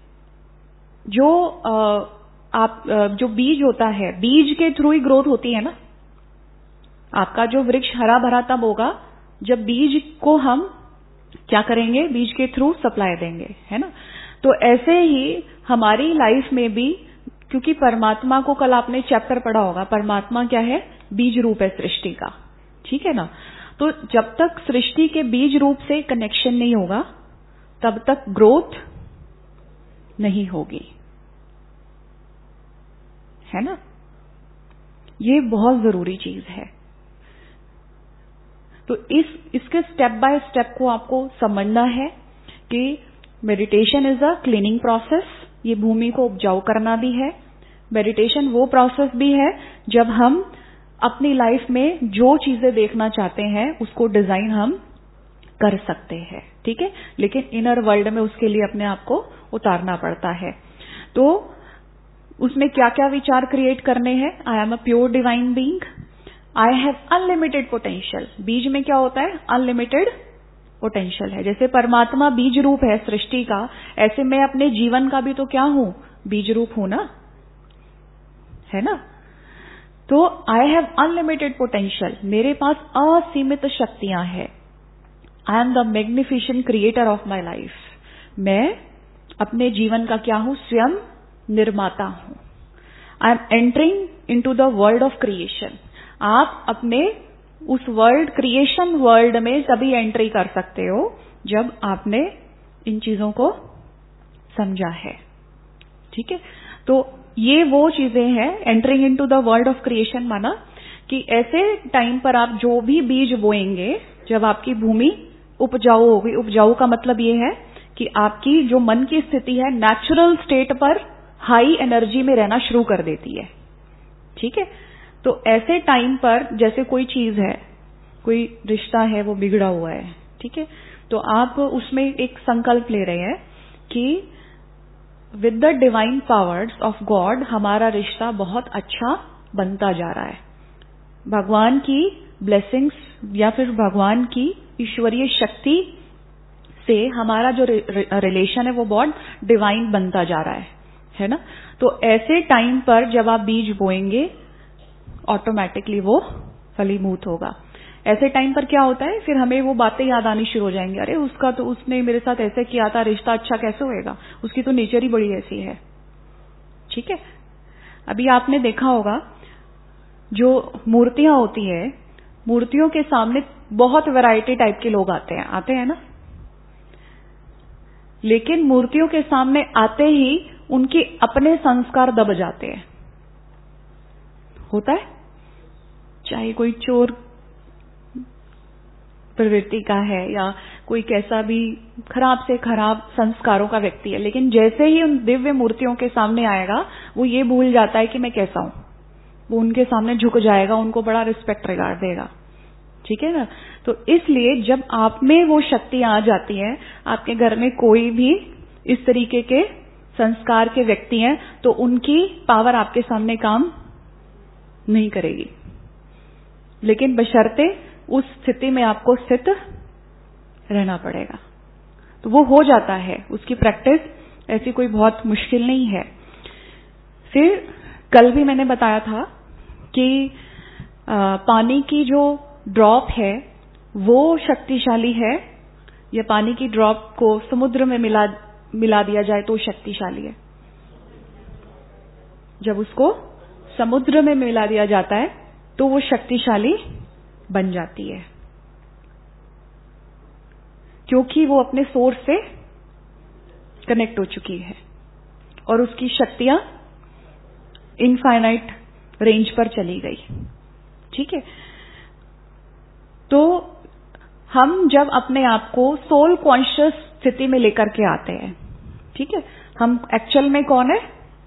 जो बीज होता है, बीज के थ्रू ही ग्रोथ होती है ना। आपका जो वृक्ष हरा भरा तब होगा जब बीज को हम क्या करेंगे? बीज के थ्रू सप्लाई देंगे, है ना। तो ऐसे ही हमारी लाइफ में भी, क्योंकि परमात्मा को, कल आपने चैप्टर पढ़ा होगा, परमात्मा क्या है? बीज रूप है सृष्टि का, ठीक है ना। तो जब तक सृष्टि के बीज रूप से कनेक्शन नहीं होगा, तब तक ग्रोथ नहीं होगी, है ना। ये बहुत जरूरी चीज है। तो इसके स्टेप बाय स्टेप को आपको समझना है कि meditation is a cleaning process. ये भूमि को उपजाऊ करना भी है। मेडिटेशन वो प्रोसेस भी है जब हम अपनी लाइफ में जो चीजें देखना चाहते हैं उसको डिजाइन हम कर सकते हैं, ठीक है। लेकिन इनर वर्ल्ड में उसके लिए अपने आप को उतारना पड़ता है। तो उसमें क्या क्या विचार क्रिएट करने हैं? I am a pure divine being, I have unlimited potential. बीज में क्या होता है? अनलिमिटेड पोटेंशियल है। जैसे परमात्मा बीज रूप है सृष्टि का, ऐसे मैं अपने जीवन का भी तो क्या हूं? बीज रूप हूं ना, है ना। तो आई हैव अनलिमिटेड पोटेंशियल, मेरे पास असीमित शक्तियां हैं। I am the magnificent creator of my life, मैं अपने जीवन का क्या हूं? स्वयं निर्माता हूं। I am entering into the world of creation. आप अपने उस वर्ल्ड, क्रिएशन वर्ल्ड में तभी एंट्री कर सकते हो जब आपने इन चीजों को समझा है। ठीक है, तो ये वो चीजें हैं। Entering into the world of creation माना कि ऐसे टाइम पर आप जो भी बीज बोएंगे, जब आपकी भूमि उपजाऊ होगी, उपजाऊ का मतलब ये है कि आपकी जो मन की स्थिति है नेचुरल स्टेट पर हाई एनर्जी में रहना शुरू कर देती है। ठीक है, तो ऐसे टाइम पर जैसे कोई चीज है, कोई रिश्ता है वो बिगड़ा हुआ है, ठीक है, तो आप उसमें एक संकल्प ले रहे हैं कि with the divine powers of God हमारा रिश्ता बहुत अच्छा बनता जा रहा है। भगवान की ब्लेसिंग्स या फिर भगवान की ईश्वरीय शक्ति से हमारा जो रिलेशन है वो बहुत डिवाइन बनता जा रहा है ना। तो ऐसे टाइम पर जब आप बीज बोएंगे ऑटोमेटिकली वो फलीभूत होगा। ऐसे टाइम पर क्या होता है, फिर हमें वो बातें याद आनी शुरू हो जाएंगी, अरे उसका तो, उसने मेरे साथ ऐसे किया था, रिश्ता अच्छा कैसे होएगा, उसकी तो नेचर ही बड़ी ऐसी है। ठीक है, अभी आपने देखा होगा जो मूर्तियां होती है, मूर्तियों के सामने बहुत वैरायटी टाइप के लोग आते हैं ना, लेकिन मूर्तियों के सामने आते ही उनके अपने संस्कार दब जाते हैं। होता है, चाहे कोई चोर प्रवृत्ति का है या कोई कैसा भी खराब से खराब संस्कारों का व्यक्ति है, लेकिन जैसे ही उन दिव्य मूर्तियों के सामने आएगा वो ये भूल जाता है कि मैं कैसा हूं, वो उनके सामने झुक जाएगा, उनको बड़ा रिस्पेक्ट रिगार्ड देगा। ठीक है ना, तो इसलिए जब आप में वो शक्ति आ जाती है, आपके घर में कोई भी इस तरीके के संस्कार के व्यक्ति हैं तो उनकी पावर आपके सामने काम नहीं करेगी, लेकिन बशर्ते उस स्थिति में आपको स्थित रहना पड़ेगा। तो वो हो जाता है, उसकी प्रैक्टिस ऐसी कोई बहुत मुश्किल नहीं है। फिर कल भी मैंने बताया था कि पानी की जो ड्रॉप है वो शक्तिशाली है, या पानी की ड्रॉप को समुद्र में मिला दिया जाए तो शक्तिशाली है। जब उसको समुद्र में मिला दिया जाता है तो वो शक्तिशाली बन जाती है, क्योंकि वो अपने सोर्स से कनेक्ट हो चुकी है और उसकी शक्तियां इनफाइनाइट रेंज पर चली गई। ठीक है, तो हम जब अपने आप को सोल कॉन्शियस स्थिति में लेकर के आते हैं, ठीक है, हम एक्चुअल में कौन है?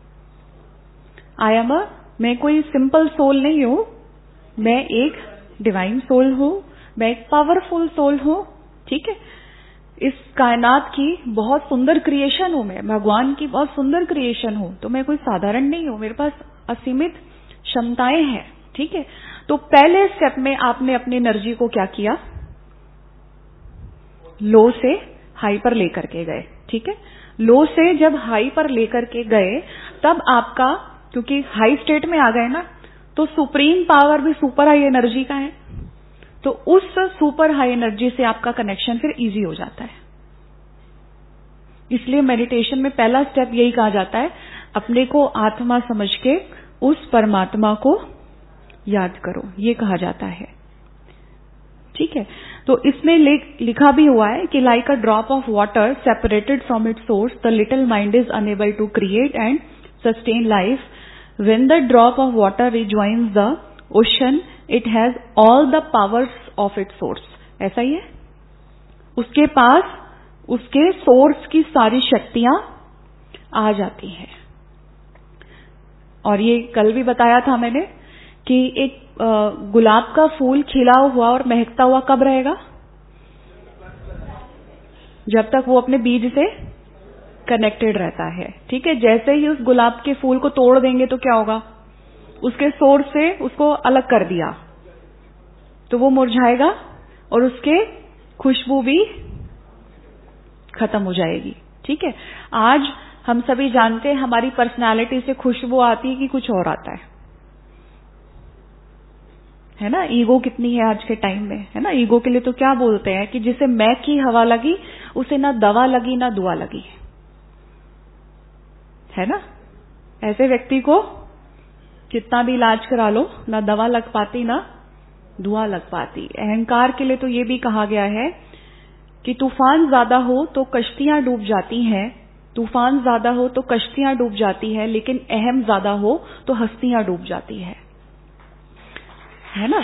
मैं कोई सिंपल सोल नहीं हूं, मैं एक डिवाइन सोल हूं, मैं एक पावरफुल सोल हूं। ठीक है, इस कायनात की बहुत सुंदर क्रिएशन हूं, मैं भगवान की बहुत सुंदर क्रिएशन हूं, तो मैं कोई साधारण नहीं हूं, मेरे पास असीमित क्षमताएं हैं। ठीक है, तो पहले स्टेप में आपने अपनी एनर्जी को क्या किया? लो से हाई पर लेकर के गए। ठीक है, लो से जब हाई पर लेकर के गए तब आपका, क्योंकि हाई स्टेट में आ गए ना, तो सुप्रीम पावर भी सुपर हाई एनर्जी का है, तो उस सुपर हाई एनर्जी से आपका कनेक्शन फिर इजी हो जाता है। इसलिए मेडिटेशन में पहला स्टेप यही कहा जाता है, अपने को आत्मा समझ के उस परमात्मा को याद करो, ये कहा जाता है। ठीक है, तो इसमें लिखा भी हुआ है कि like a drop of water separated from its source, the little mind is unable to create and sustain life. When the drop of water rejoins the ocean, it has all the powers of its source. ऐसा ही है, उसके पास उसके source की सारी शक्तियां आ जाती हैं। और ये कल भी बताया था मैंने कि एक गुलाब का फूल खिला हुआ और महकता हुआ कब रहेगा? जब तक वो अपने बीज से कनेक्टेड रहता है। ठीक है, जैसे ही उस गुलाब के फूल को तोड़ देंगे तो क्या होगा? उसके सोर्स से उसको अलग कर दिया तो वो मुरझाएगा और उसके खुशबू भी खत्म हो जाएगी। ठीक है, आज हम सभी जानते हैं हमारी पर्सनालिटी से खुशबू आती है कि कुछ और आता है? है ना। ईगो कितनी है आज के टाइम में, है ना। ईगो के लिए तो क्या बोलते हैं कि जिसे मैं की हवा लगी उसे ना दवा लगी ना दुआ लगी, है ना। ऐसे व्यक्ति को कितना भी इलाज करा लो, ना दवा लग पाती ना दुआ लग पाती। अहंकार के लिए तो ये भी कहा गया है कि तूफान ज्यादा हो तो कश्तियां डूब जाती हैं, तूफान ज्यादा हो तो कश्तियां डूब जाती है, लेकिन अहम ज्यादा हो तो हस्तियां डूब जाती है ना।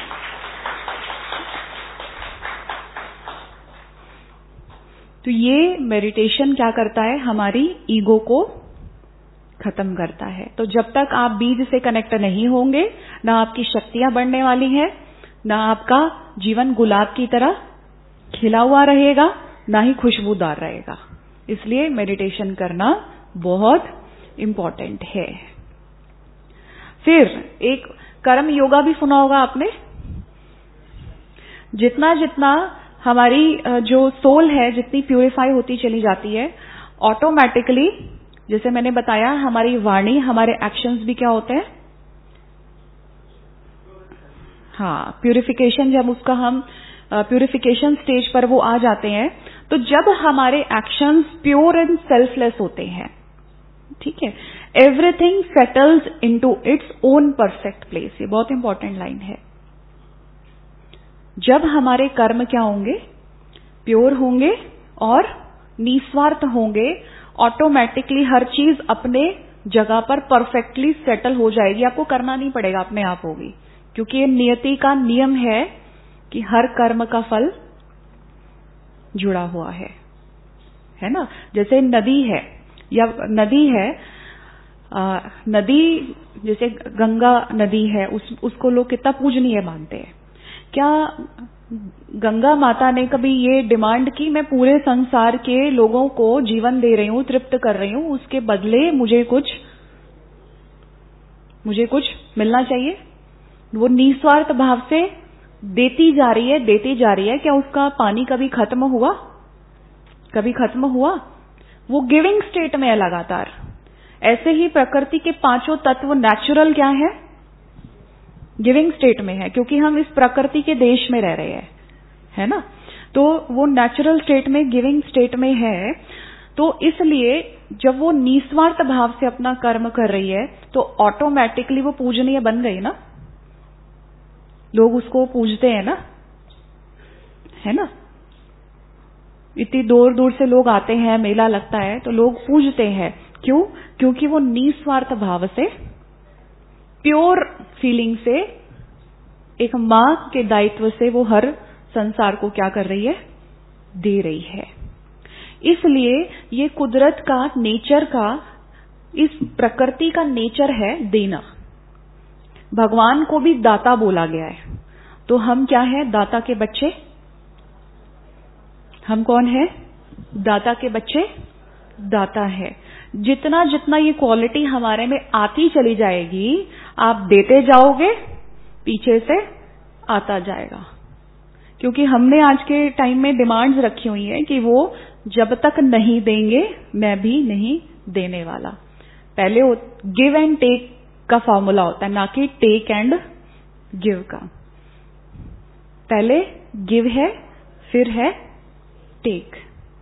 तो ये मेडिटेशन क्या करता है, हमारी ईगो को खत्म करता है। तो जब तक आप बीज से कनेक्ट नहीं होंगे, ना आपकी शक्तियां बढ़ने वाली है, ना आपका जीवन गुलाब की तरह खिला हुआ रहेगा, ना ही खुशबूदार रहेगा। इसलिए मेडिटेशन करना बहुत इंपॉर्टेंट है। फिर एक कर्म योगा भी सुना होगा आपने। जितना जितना हमारी जो सोल है जितनी प्यूरिफाई होती चली जाती है, ऑटोमेटिकली जैसे मैंने बताया हमारी वाणी, हमारे एक्शंस भी क्या होते हैं, हाँ, प्यूरिफिकेशन। जब उसका हम प्यूरिफिकेशन स्टेज पर वो आ जाते हैं, तो जब हमारे एक्शंस प्योर एंड सेल्फलेस होते हैं, ठीक है, everything settles into its own perfect place. ये बहुत इंपॉर्टेंट लाइन है। जब हमारे कर्म क्या होंगे, प्योर होंगे और निस्वार्थ होंगे, ऑटोमेटिकली हर चीज अपने जगह पर परफेक्टली सेटल हो जाएगी। आपको करना नहीं पड़ेगा, अपने आप होगी, क्योंकि ये नियति का नियम है कि हर कर्म का फल जुड़ा हुआ है ना। जैसे नदी है, या नदी है, नदी जैसे गंगा नदी है, उसको लोग कितना पूजनीय मानते हैं। क्या गंगा माता ने कभी ये डिमांड की मैं पूरे संसार के लोगों को जीवन दे रही हूं, तृप्त कर रही हूं, उसके बदले मुझे कुछ मिलना चाहिए? वो निस्वार्थ भाव से देती जा रही है। क्या उसका पानी कभी खत्म हुआ? कभी खत्म हुआ? वो गिविंग स्टेट में है लगातार। ऐसे ही प्रकृति के पांचों तत्व नेचुरल क्या है, गिविंग स्टेट में है, क्योंकि हम इस प्रकृति के देश में रह रहे हैं, है ना। तो वो नेचुरल स्टेट में, गिविंग स्टेट में है। तो इसलिए जब वो निस्वार्थ भाव से अपना कर्म कर रही है, तो ऑटोमेटिकली वो पूजनीय बन गई ना। लोग उसको पूजते हैं ना, है ना। इतनी दूर दूर से लोग आते हैं, मेला लगता है तो लोग पूजते हैं। क्यों? क्योंकि वो निस्वार्थ भाव से, प्योर फीलिंग से, एक मां के दायित्व से वो हर संसार को क्या कर रही है, दे रही है। इसलिए ये कुदरत का, नेचर का, इस प्रकृति का नेचर है देना। भगवान को भी दाता बोला गया है। तो हम क्या है, दाता के बच्चे। हम कौन है? दाता के बच्चे, दाता है। जितना जितना ये क्वालिटी हमारे में आती चली जाएगी, आप देते जाओगे, पीछे से आता जाएगा। क्योंकि हमने आज के टाइम में डिमांड्स रखी हुई है कि वो जब तक नहीं देंगे मैं भी नहीं देने वाला। पहले गिव एंड टेक का फॉर्मूला होता है, ना कि टेक एंड गिव का। पहले गिव है, फिर है टेक।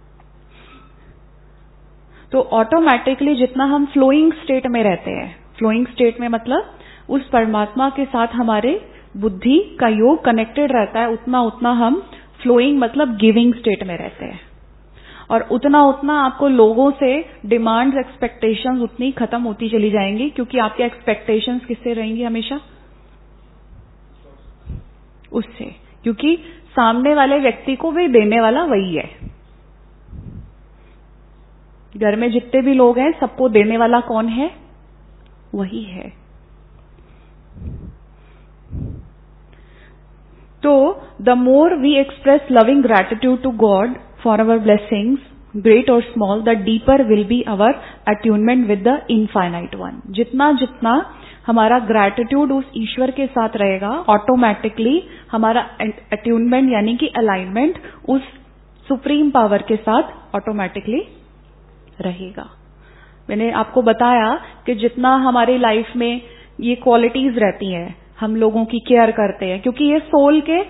तो ऑटोमेटिकली जितना हम फ्लोइंग स्टेट में रहते हैं, फ्लोइंग स्टेट में मतलब उस परमात्मा के साथ हमारे बुद्धि का योग कनेक्टेड रहता है, उतना उतना हम फ्लोइंग मतलब गिविंग स्टेट में रहते हैं। और उतना उतना आपको लोगों से डिमांड्स, एक्सपेक्टेशंस उतनी खत्म होती चली जाएंगी, क्योंकि आपके एक्सपेक्टेशंस किससे रहेंगी हमेशा? उससे, क्योंकि सामने वाले व्यक्ति को भी देने वाला वही है। घर में जितने भी लोग हैं सबको देने वाला कौन है? वही है। तो the more we express loving gratitude to God for our blessings, great और small, the deeper will be our attunement with the infinite one. जितना जितना हमारा ग्रैटिट्यूड उस ईश्वर के साथ रहेगा, ऑटोमेटिकली हमारा अट्यूनमेंट यानी कि अलाइनमेंट उस सुप्रीम पावर के साथ ऑटोमेटिकली रहेगा। मैंने आपको बताया कि जितना हमारी लाइफ में ये क्वालिटीज रहती हैं, हम लोगों की केयर करते हैं, क्योंकि ये सोल के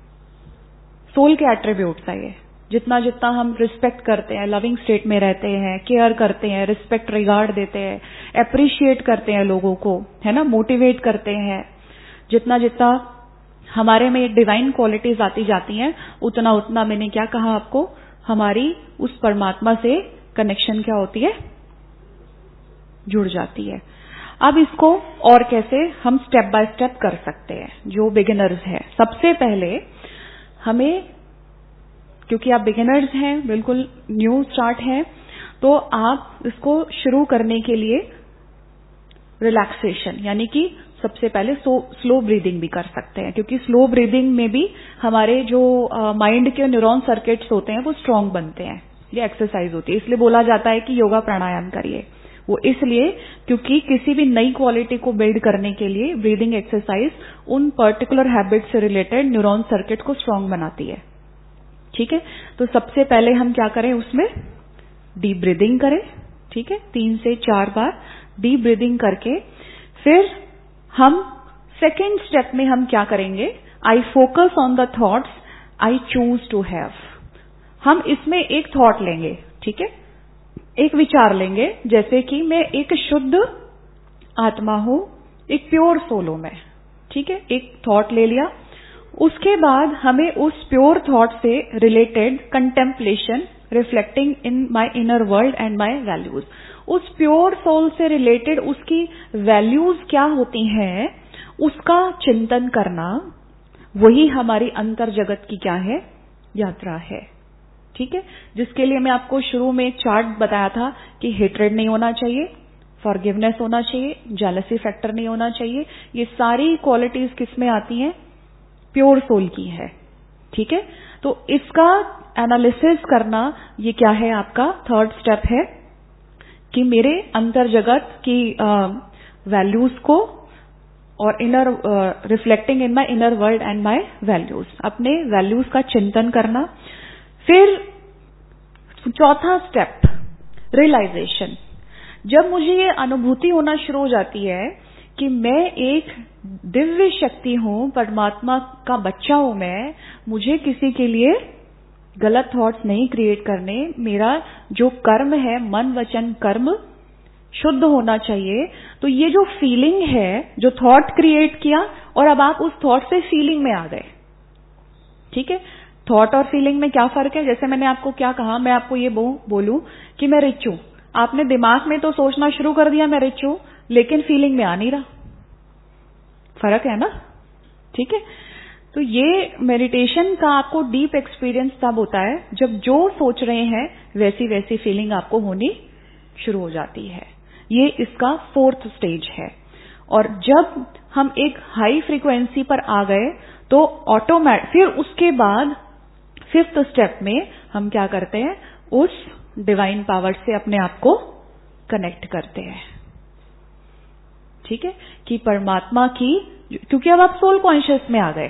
एट्रीब्यूट्स है। ये जितना जितना हम रिस्पेक्ट करते हैं, लविंग स्टेट में रहते हैं, केयर करते हैं, रिस्पेक्ट रिगार्ड देते हैं, अप्रिशिएट करते हैं लोगों को, है ना, मोटिवेट करते हैं, जितना जितना हमारे में डिवाइन क्वालिटीज आती जाती हैं, उतना उतना मैंने क्या कहा आपको, हमारी उस परमात्मा से कनेक्शन क्या होती है, जुड़ जाती है। अब इसको और कैसे हम स्टेप बाय स्टेप कर सकते हैं, जो बिगिनर्स है। सबसे पहले हमें, क्योंकि आप बिगिनर्स हैं, बिल्कुल न्यू स्टार्ट है, तो आप इसको शुरू करने के लिए रिलैक्सेशन, यानी कि सबसे पहले स्लो ब्रीदिंग भी कर सकते हैं, क्योंकि स्लो ब्रीदिंग में भी हमारे जो माइंड के न्यूरॉन सर्किट्स होते हैं वो स्ट्रांग बनते हैं। ये एक्सरसाइज होती है, इसलिए बोला जाता है कि योगा प्राणायाम करिए। वो इसलिए क्योंकि किसी भी नई क्वालिटी को बिल्ड करने के लिए ब्रीदिंग एक्सरसाइज उन पर्टिकुलर हैबिट से रिलेटेड न्यूरॉन सर्किट को स्ट्रांग बनाती है। ठीक है, तो सबसे पहले हम क्या करें, उसमें डीप ब्रीदिंग करें। ठीक है, 3 से 4 बार डीप ब्रीदिंग करके फिर हम सेकेंड स्टेप में हम क्या करेंगे, I focus on the thoughts I choose to have. हम इसमें एक थॉट लेंगे, ठीक है, एक विचार लेंगे, जैसे कि मैं एक शुद्ध आत्मा हूं, एक प्योर सोल हूं मैं। ठीक है, एक थॉट ले लिया, उसके बाद हमें उस प्योर थॉट से related contemplation, reflecting in my inner world and my values. उस प्योर सोल से रिलेटेड उसकी वैल्यूज क्या होती हैं, उसका चिंतन करना, वही हमारी अंतर जगत की क्या है, यात्रा है। ठीक है, जिसके लिए मैं आपको शुरू में एक चार्ट बताया था कि हेट्रेड नहीं होना चाहिए, फॉरगिवनेस होना चाहिए, जेलसी फैक्टर नहीं होना चाहिए। ये सारी क्वालिटीज किस में आती हैं, प्योर सोल की है। ठीक है, तो इसका एनालिसिस करना, ये क्या है, आपका थर्ड स्टेप है कि मेरे अंतर जगत की वैल्यूज को और inner reflecting in my inner world and my values, अपने वैल्यूज का चिंतन करना। फिर चौथा स्टेप, रियलाइजेशन। जब मुझे ये अनुभूति होना शुरू हो जाती है कि मैं एक दिव्य शक्ति हूं, परमात्मा का बच्चा हूं मैं, मुझे किसी के लिए गलत थॉट्स नहीं क्रिएट करने, मेरा जो कर्म है, मन वचन कर्म शुद्ध होना चाहिए। तो ये जो फीलिंग है, जो थॉट क्रिएट किया और अब आप उस थॉट से फीलिंग में आ गए। ठीक है, थॉट और फीलिंग में क्या फर्क है, जैसे मैंने आपको क्या कहा, मैं आपको ये बोलूं कि मैं रिच हूं, आपने दिमाग में तो सोचना शुरू कर दिया मैं रिच हूं, लेकिन फीलिंग में आ नहीं रहा, फर्क है ना। ठीक है, तो ये मेडिटेशन का आपको डीप एक्सपीरियंस तब होता है जब जो सोच रहे हैं वैसी वैसी फीलिंग आपको होनी शुरू हो जाती है। ये इसका फोर्थ स्टेज है। और जब हम एक हाई फ्रीक्वेंसी पर आ गए तो ऑटोमेटिक, फिर उसके बाद फिफ्थ स्टेप में हम क्या करते हैं, उस डिवाइन पावर से अपने आप को कनेक्ट करते हैं। ठीक है, कि परमात्मा की, क्योंकि अब आप सोल कॉन्शियस में आ गए,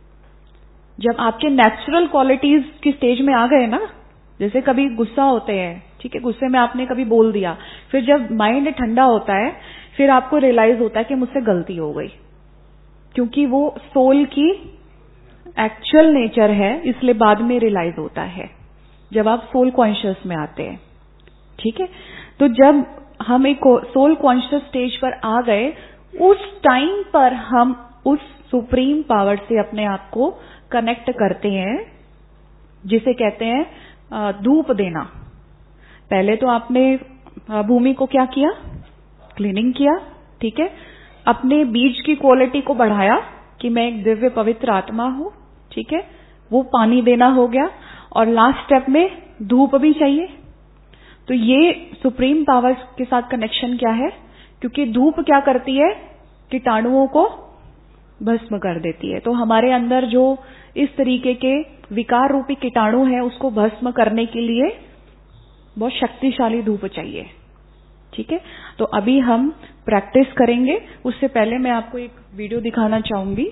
जब आपके नेचुरल क्वालिटीज की स्टेज में आ गए ना, जैसे कभी गुस्सा होते हैं, ठीक है, गुस्से में आपने कभी बोल दिया, फिर जब माइंड ठंडा होता है फिर आपको रियलाइज होता है कि मुझसे गलती हो गई, क्योंकि वो सोल की एक्चुअल नेचर है, इसलिए बाद में रियलाइज होता है जब आप सोल कॉन्शियस में आते हैं। ठीक है, तो जब हम एक सोल कॉन्शियस स्टेज पर आ गए, उस टाइम पर हम उस सुप्रीम पावर से अपने आप को कनेक्ट करते हैं, जिसे कहते हैं धूप देना। पहले तो आपने भूमि को क्या किया, क्लीनिंग किया। ठीक है, अपने बीज की क्वालिटी को बढ़ाया कि मैं एक दिव्य पवित्र आत्मा हूं। ठीक है, वो पानी देना हो गया, और लास्ट स्टेप में धूप भी चाहिए। तो ये सुप्रीम पावर के साथ कनेक्शन क्या है, क्योंकि धूप क्या करती है, कीटाणुओं को भस्म कर देती है। तो हमारे अंदर जो इस तरीके के विकार रूपी कीटाणु हैं, उसको भस्म करने के लिए बहुत शक्तिशाली धूप चाहिए। ठीक है, तो अभी हम प्रैक्टिस करेंगे। उससे पहले मैं आपको एक वीडियो दिखाना चाहूंगी।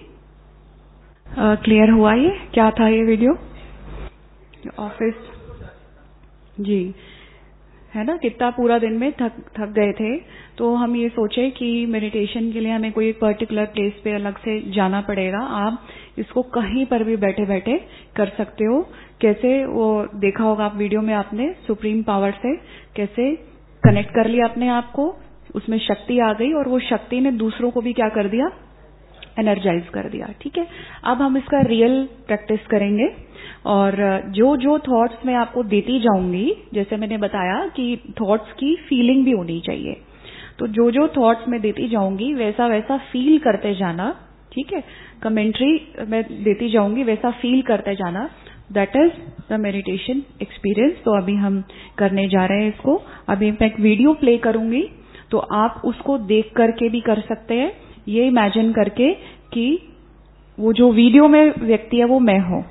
क्लियर हुआ ये क्या था, ये वीडियो ऑफिस जी। है ना, कितना पूरा दिन में थक गए थे, तो हम ये सोचे कि मेडिटेशन के लिए हमें कोई एक पर्टिकुलर प्लेस पे अलग से जाना पड़ेगा। आप इसको कहीं पर भी बैठे बैठे कर सकते हो। कैसे, वो देखा होगा आप वीडियो में, आपने सुप्रीम पावर से कैसे कनेक्ट कर लिया अपने आप को, उसमें शक्ति आ गई और वो शक्ति ने दूसरों को भी क्या कर दिया, एनर्जाइज कर दिया। ठीक है, अब हम इसका रियल प्रैक्टिस करेंगे और जो जो थॉट्स मैं आपको देती जाऊंगी, जैसे मैंने बताया कि थॉट्स की फीलिंग भी होनी चाहिए, तो जो जो थॉट्स मैं देती जाऊंगी वैसा वैसा फील करते जाना। ठीक है, कमेंट्री मैं देती जाऊंगी, वैसा फील करते जाना। That is the meditation experience. तो अभी हम करने जा रहे हैं इसको। अभी मैं एक वीडियो प्ले करूंगी, तो आप उसको देख करके भी कर सकते हैं, ये इमेजिन करके कि वो जो वीडियो में व्यक्ति है वो मैं हूं।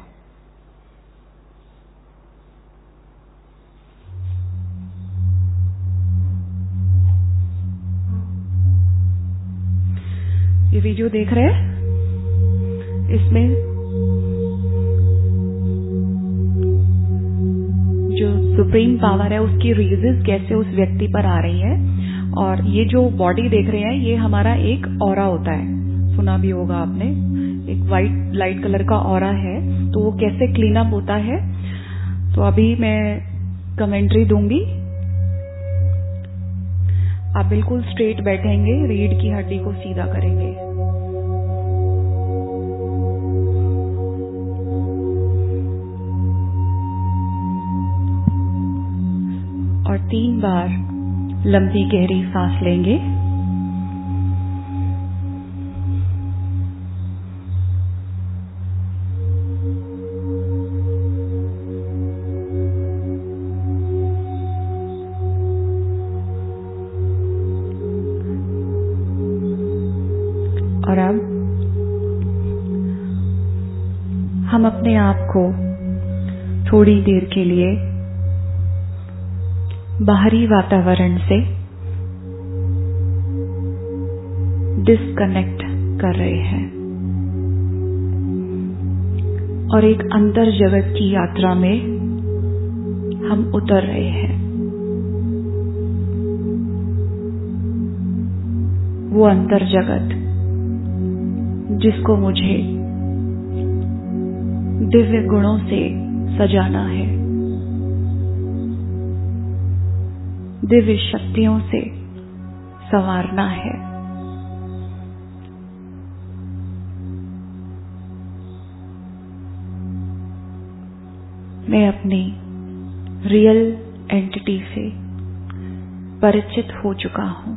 ये वीडियो देख रहे हैं, इसमें जो सुप्रीम पावर है उसकी रेजेस कैसे उस व्यक्ति पर आ रही है। और ये जो बॉडी देख रहे हैं, ये हमारा एक ऑरा होता है, सुना भी होगा आपने, एक वाइट लाइट कलर का ऑरा है, तो वो कैसे क्लीन अप होता है। तो अभी मैं कमेंट्री दूंगी, आप बिल्कुल स्ट्रेट बैठेंगे, रीढ़ की हड्डी को सीधा करेंगे। और 3 बार लंबी गहरी सांस लेंगे। और अब हम अपने आप को थोड़ी देर के लिए बाहरी वातावरण से डिस्कनेक्ट कर रहे हैं और एक अंतर जगत की यात्रा में हम उतर रहे हैं। वो अंतर जगत जिसको मुझे दिव्य गुणों से सजाना है, दिव्य शक्तियों से संवारना है। मैं अपनी रियल एंटिटी से परिचित हो चुका हूं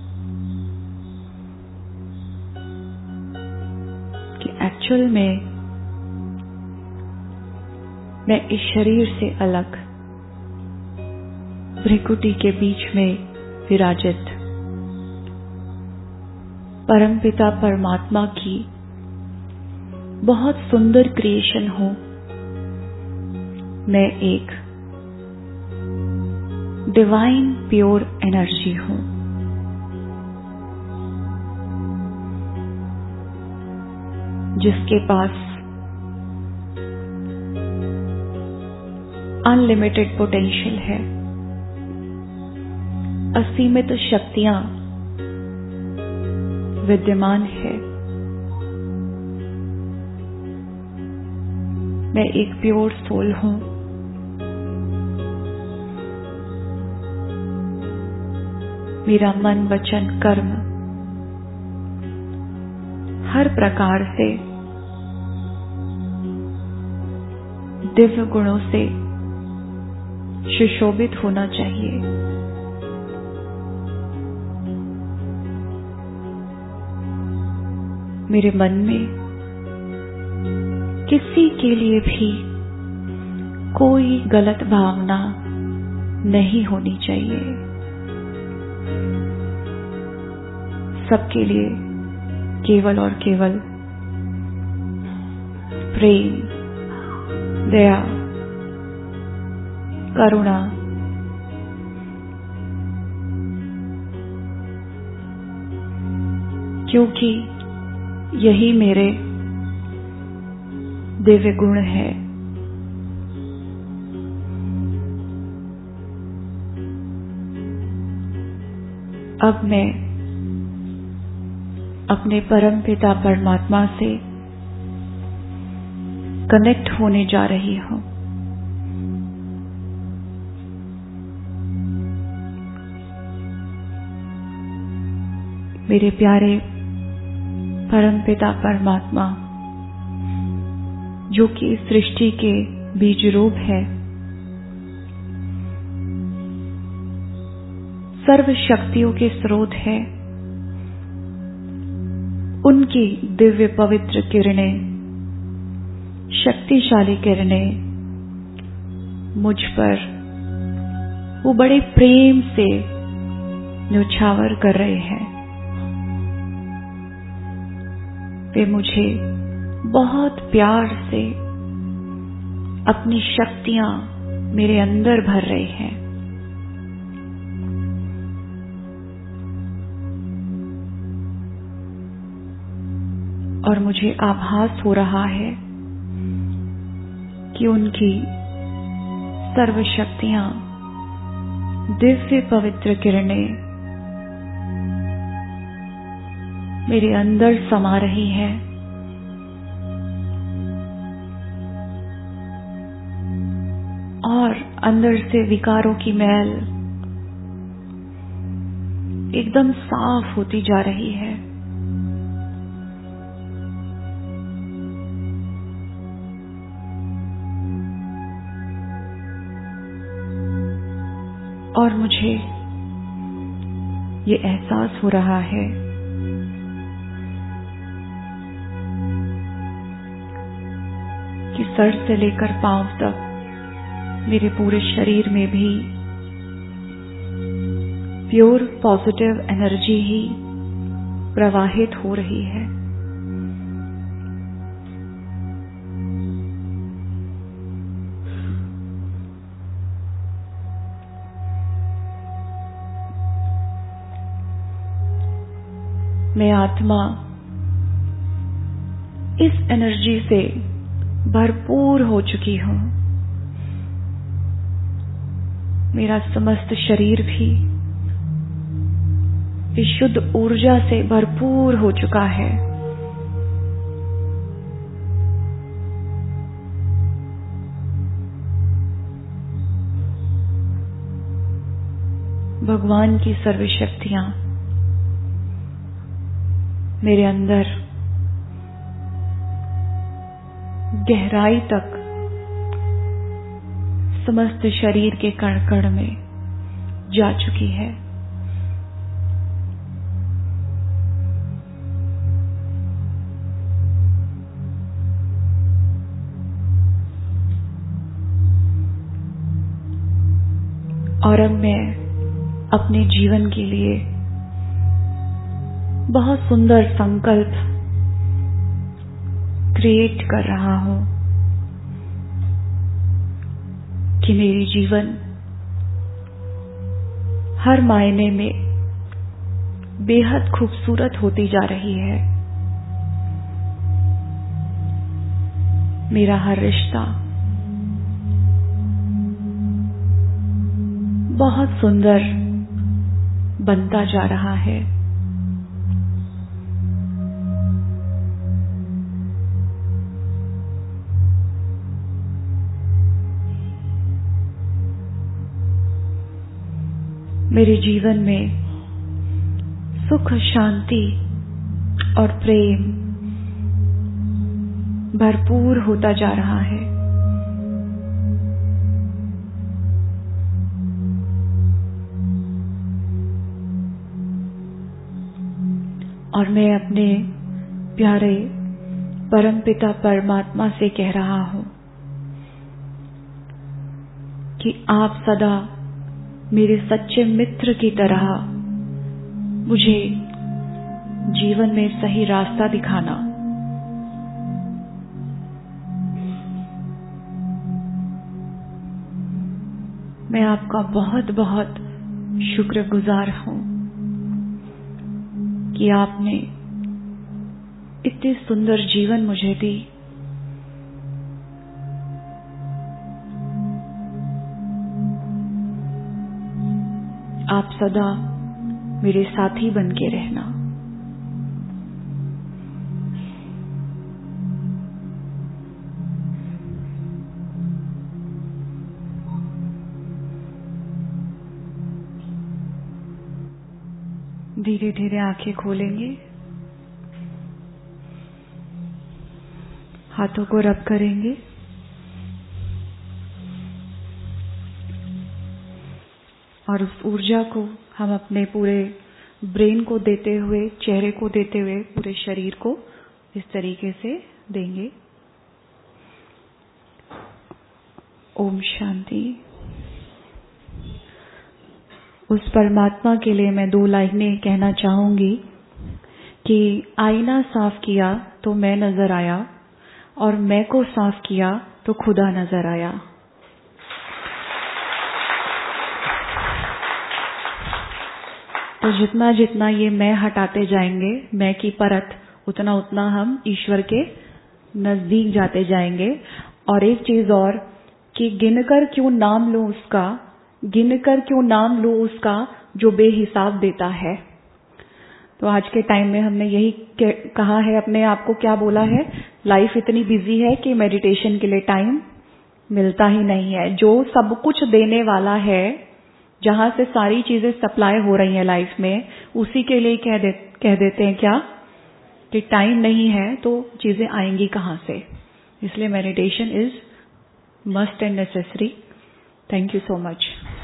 कि एक्चुअल में मैं इस शरीर से अलग भृकुटी के बीच में विराजित परमपिता परमात्मा की बहुत सुंदर क्रिएशन हूं। मैं एक डिवाइन प्योर एनर्जी हूं। जिसके पास अनलिमिटेड पोटेंशियल है, असीमित शक्तियां विद्यमान है। मैं एक प्योर सोल हूं। मेरा मन वचन कर्म हर प्रकार से दिव्य गुणों से सुशोभित होना चाहिए। मेरे मन में किसी के लिए भी कोई गलत भावना नहीं होनी चाहिए। सबके लिए केवल और केवल प्रेम, दया, करुणा, क्योंकि यही मेरे दिव्य गुण है। अब मैं अपने परम पिता परमात्मा से कनेक्ट होने जा रही हूं। मेरे प्यारे परम पिता परमात्मा, जो कि इस सृष्टि के बीज रूप है, सर्व शक्तियों के स्रोत है, उनकी दिव्य पवित्र किरणें, शक्तिशाली किरणें मुझ पर वो बड़े प्रेम से न्योछावर कर रहे हैं। वे मुझे बहुत प्यार से अपनी शक्तियां मेरे अंदर भर रहे हैं। और मुझे आभास हो रहा है कि उनकी सर्व शक्तियां, दिव्य पवित्र किरणें मेरे अंदर समा रही हैं और अंदर से विकारों की मैल एकदम साफ होती जा रही है। और मुझे ये एहसास हो रहा है कि सर से लेकर पांव तक मेरे पूरे शरीर में भी प्योर पॉजिटिव एनर्जी ही प्रवाहित हो रही है। मैं आत्मा इस एनर्जी से भरपूर हो चुकी हूं। मेरा समस्त शरीर भी इस शुद्ध ऊर्जा से भरपूर हो चुका है। भगवान की सर्व शक्तियां मेरे अंदर गहराई तक समस्त शरीर के कण कण में जा चुकी है। और अब मैं अपने जीवन के लिए बहुत सुंदर संकल्प क्रिएट कर रहा हूं कि मेरी जीवन हर मायने में बेहद खूबसूरत होती जा रही है। मेरा हर रिश्ता बहुत सुंदर बनता जा रहा है। मेरे जीवन में सुख, शांति और प्रेम भरपूर होता जा रहा है। और मैं अपने प्यारे परमपिता परमात्मा से कह रहा हूं कि आप सदा मेरे सच्चे मित्र की तरह मुझे जीवन में सही रास्ता दिखाना। मैं आपका बहुत बहुत शुक्रगुजार हूं कि आपने इतनी सुंदर जीवन मुझे दी। आप सदा मेरे साथी बन के रहना। धीरे धीरे आंखें खोलेंगे, हाथों को रब करेंगे और उस ऊर्जा को हम अपने पूरे ब्रेन को देते हुए, चेहरे को देते हुए, पूरे शरीर को इस तरीके से देंगे। ओम शांति। उस परमात्मा के लिए मैं 2 लाइनें कहना चाहूंगी कि आईना साफ किया तो मैं नजर आया और मैं को साफ किया तो खुदा नजर आया। तो जितना जितना ये मैं हटाते जाएंगे, मैं की परत, उतना उतना हम ईश्वर के नजदीक जाते जाएंगे। और एक चीज और कि गिनकर क्यों नाम लो उसका, गिनकर क्यों नाम लो उसका जो बेहिसाब देता है। तो आज के टाइम में हमने यही कहा है, अपने आप को क्या बोला है, लाइफ इतनी बिजी है कि मेडिटेशन के लिए टाइम मिलता ही नहीं है। जो सब कुछ देने वाला है, जहां से सारी चीजें सप्लाई हो रही हैं लाइफ में, उसी के लिए कह देते हैं क्या कि टाइम नहीं है तो चीजें आएंगी कहां से। इसलिए meditation is must and necessary. Thank you so much.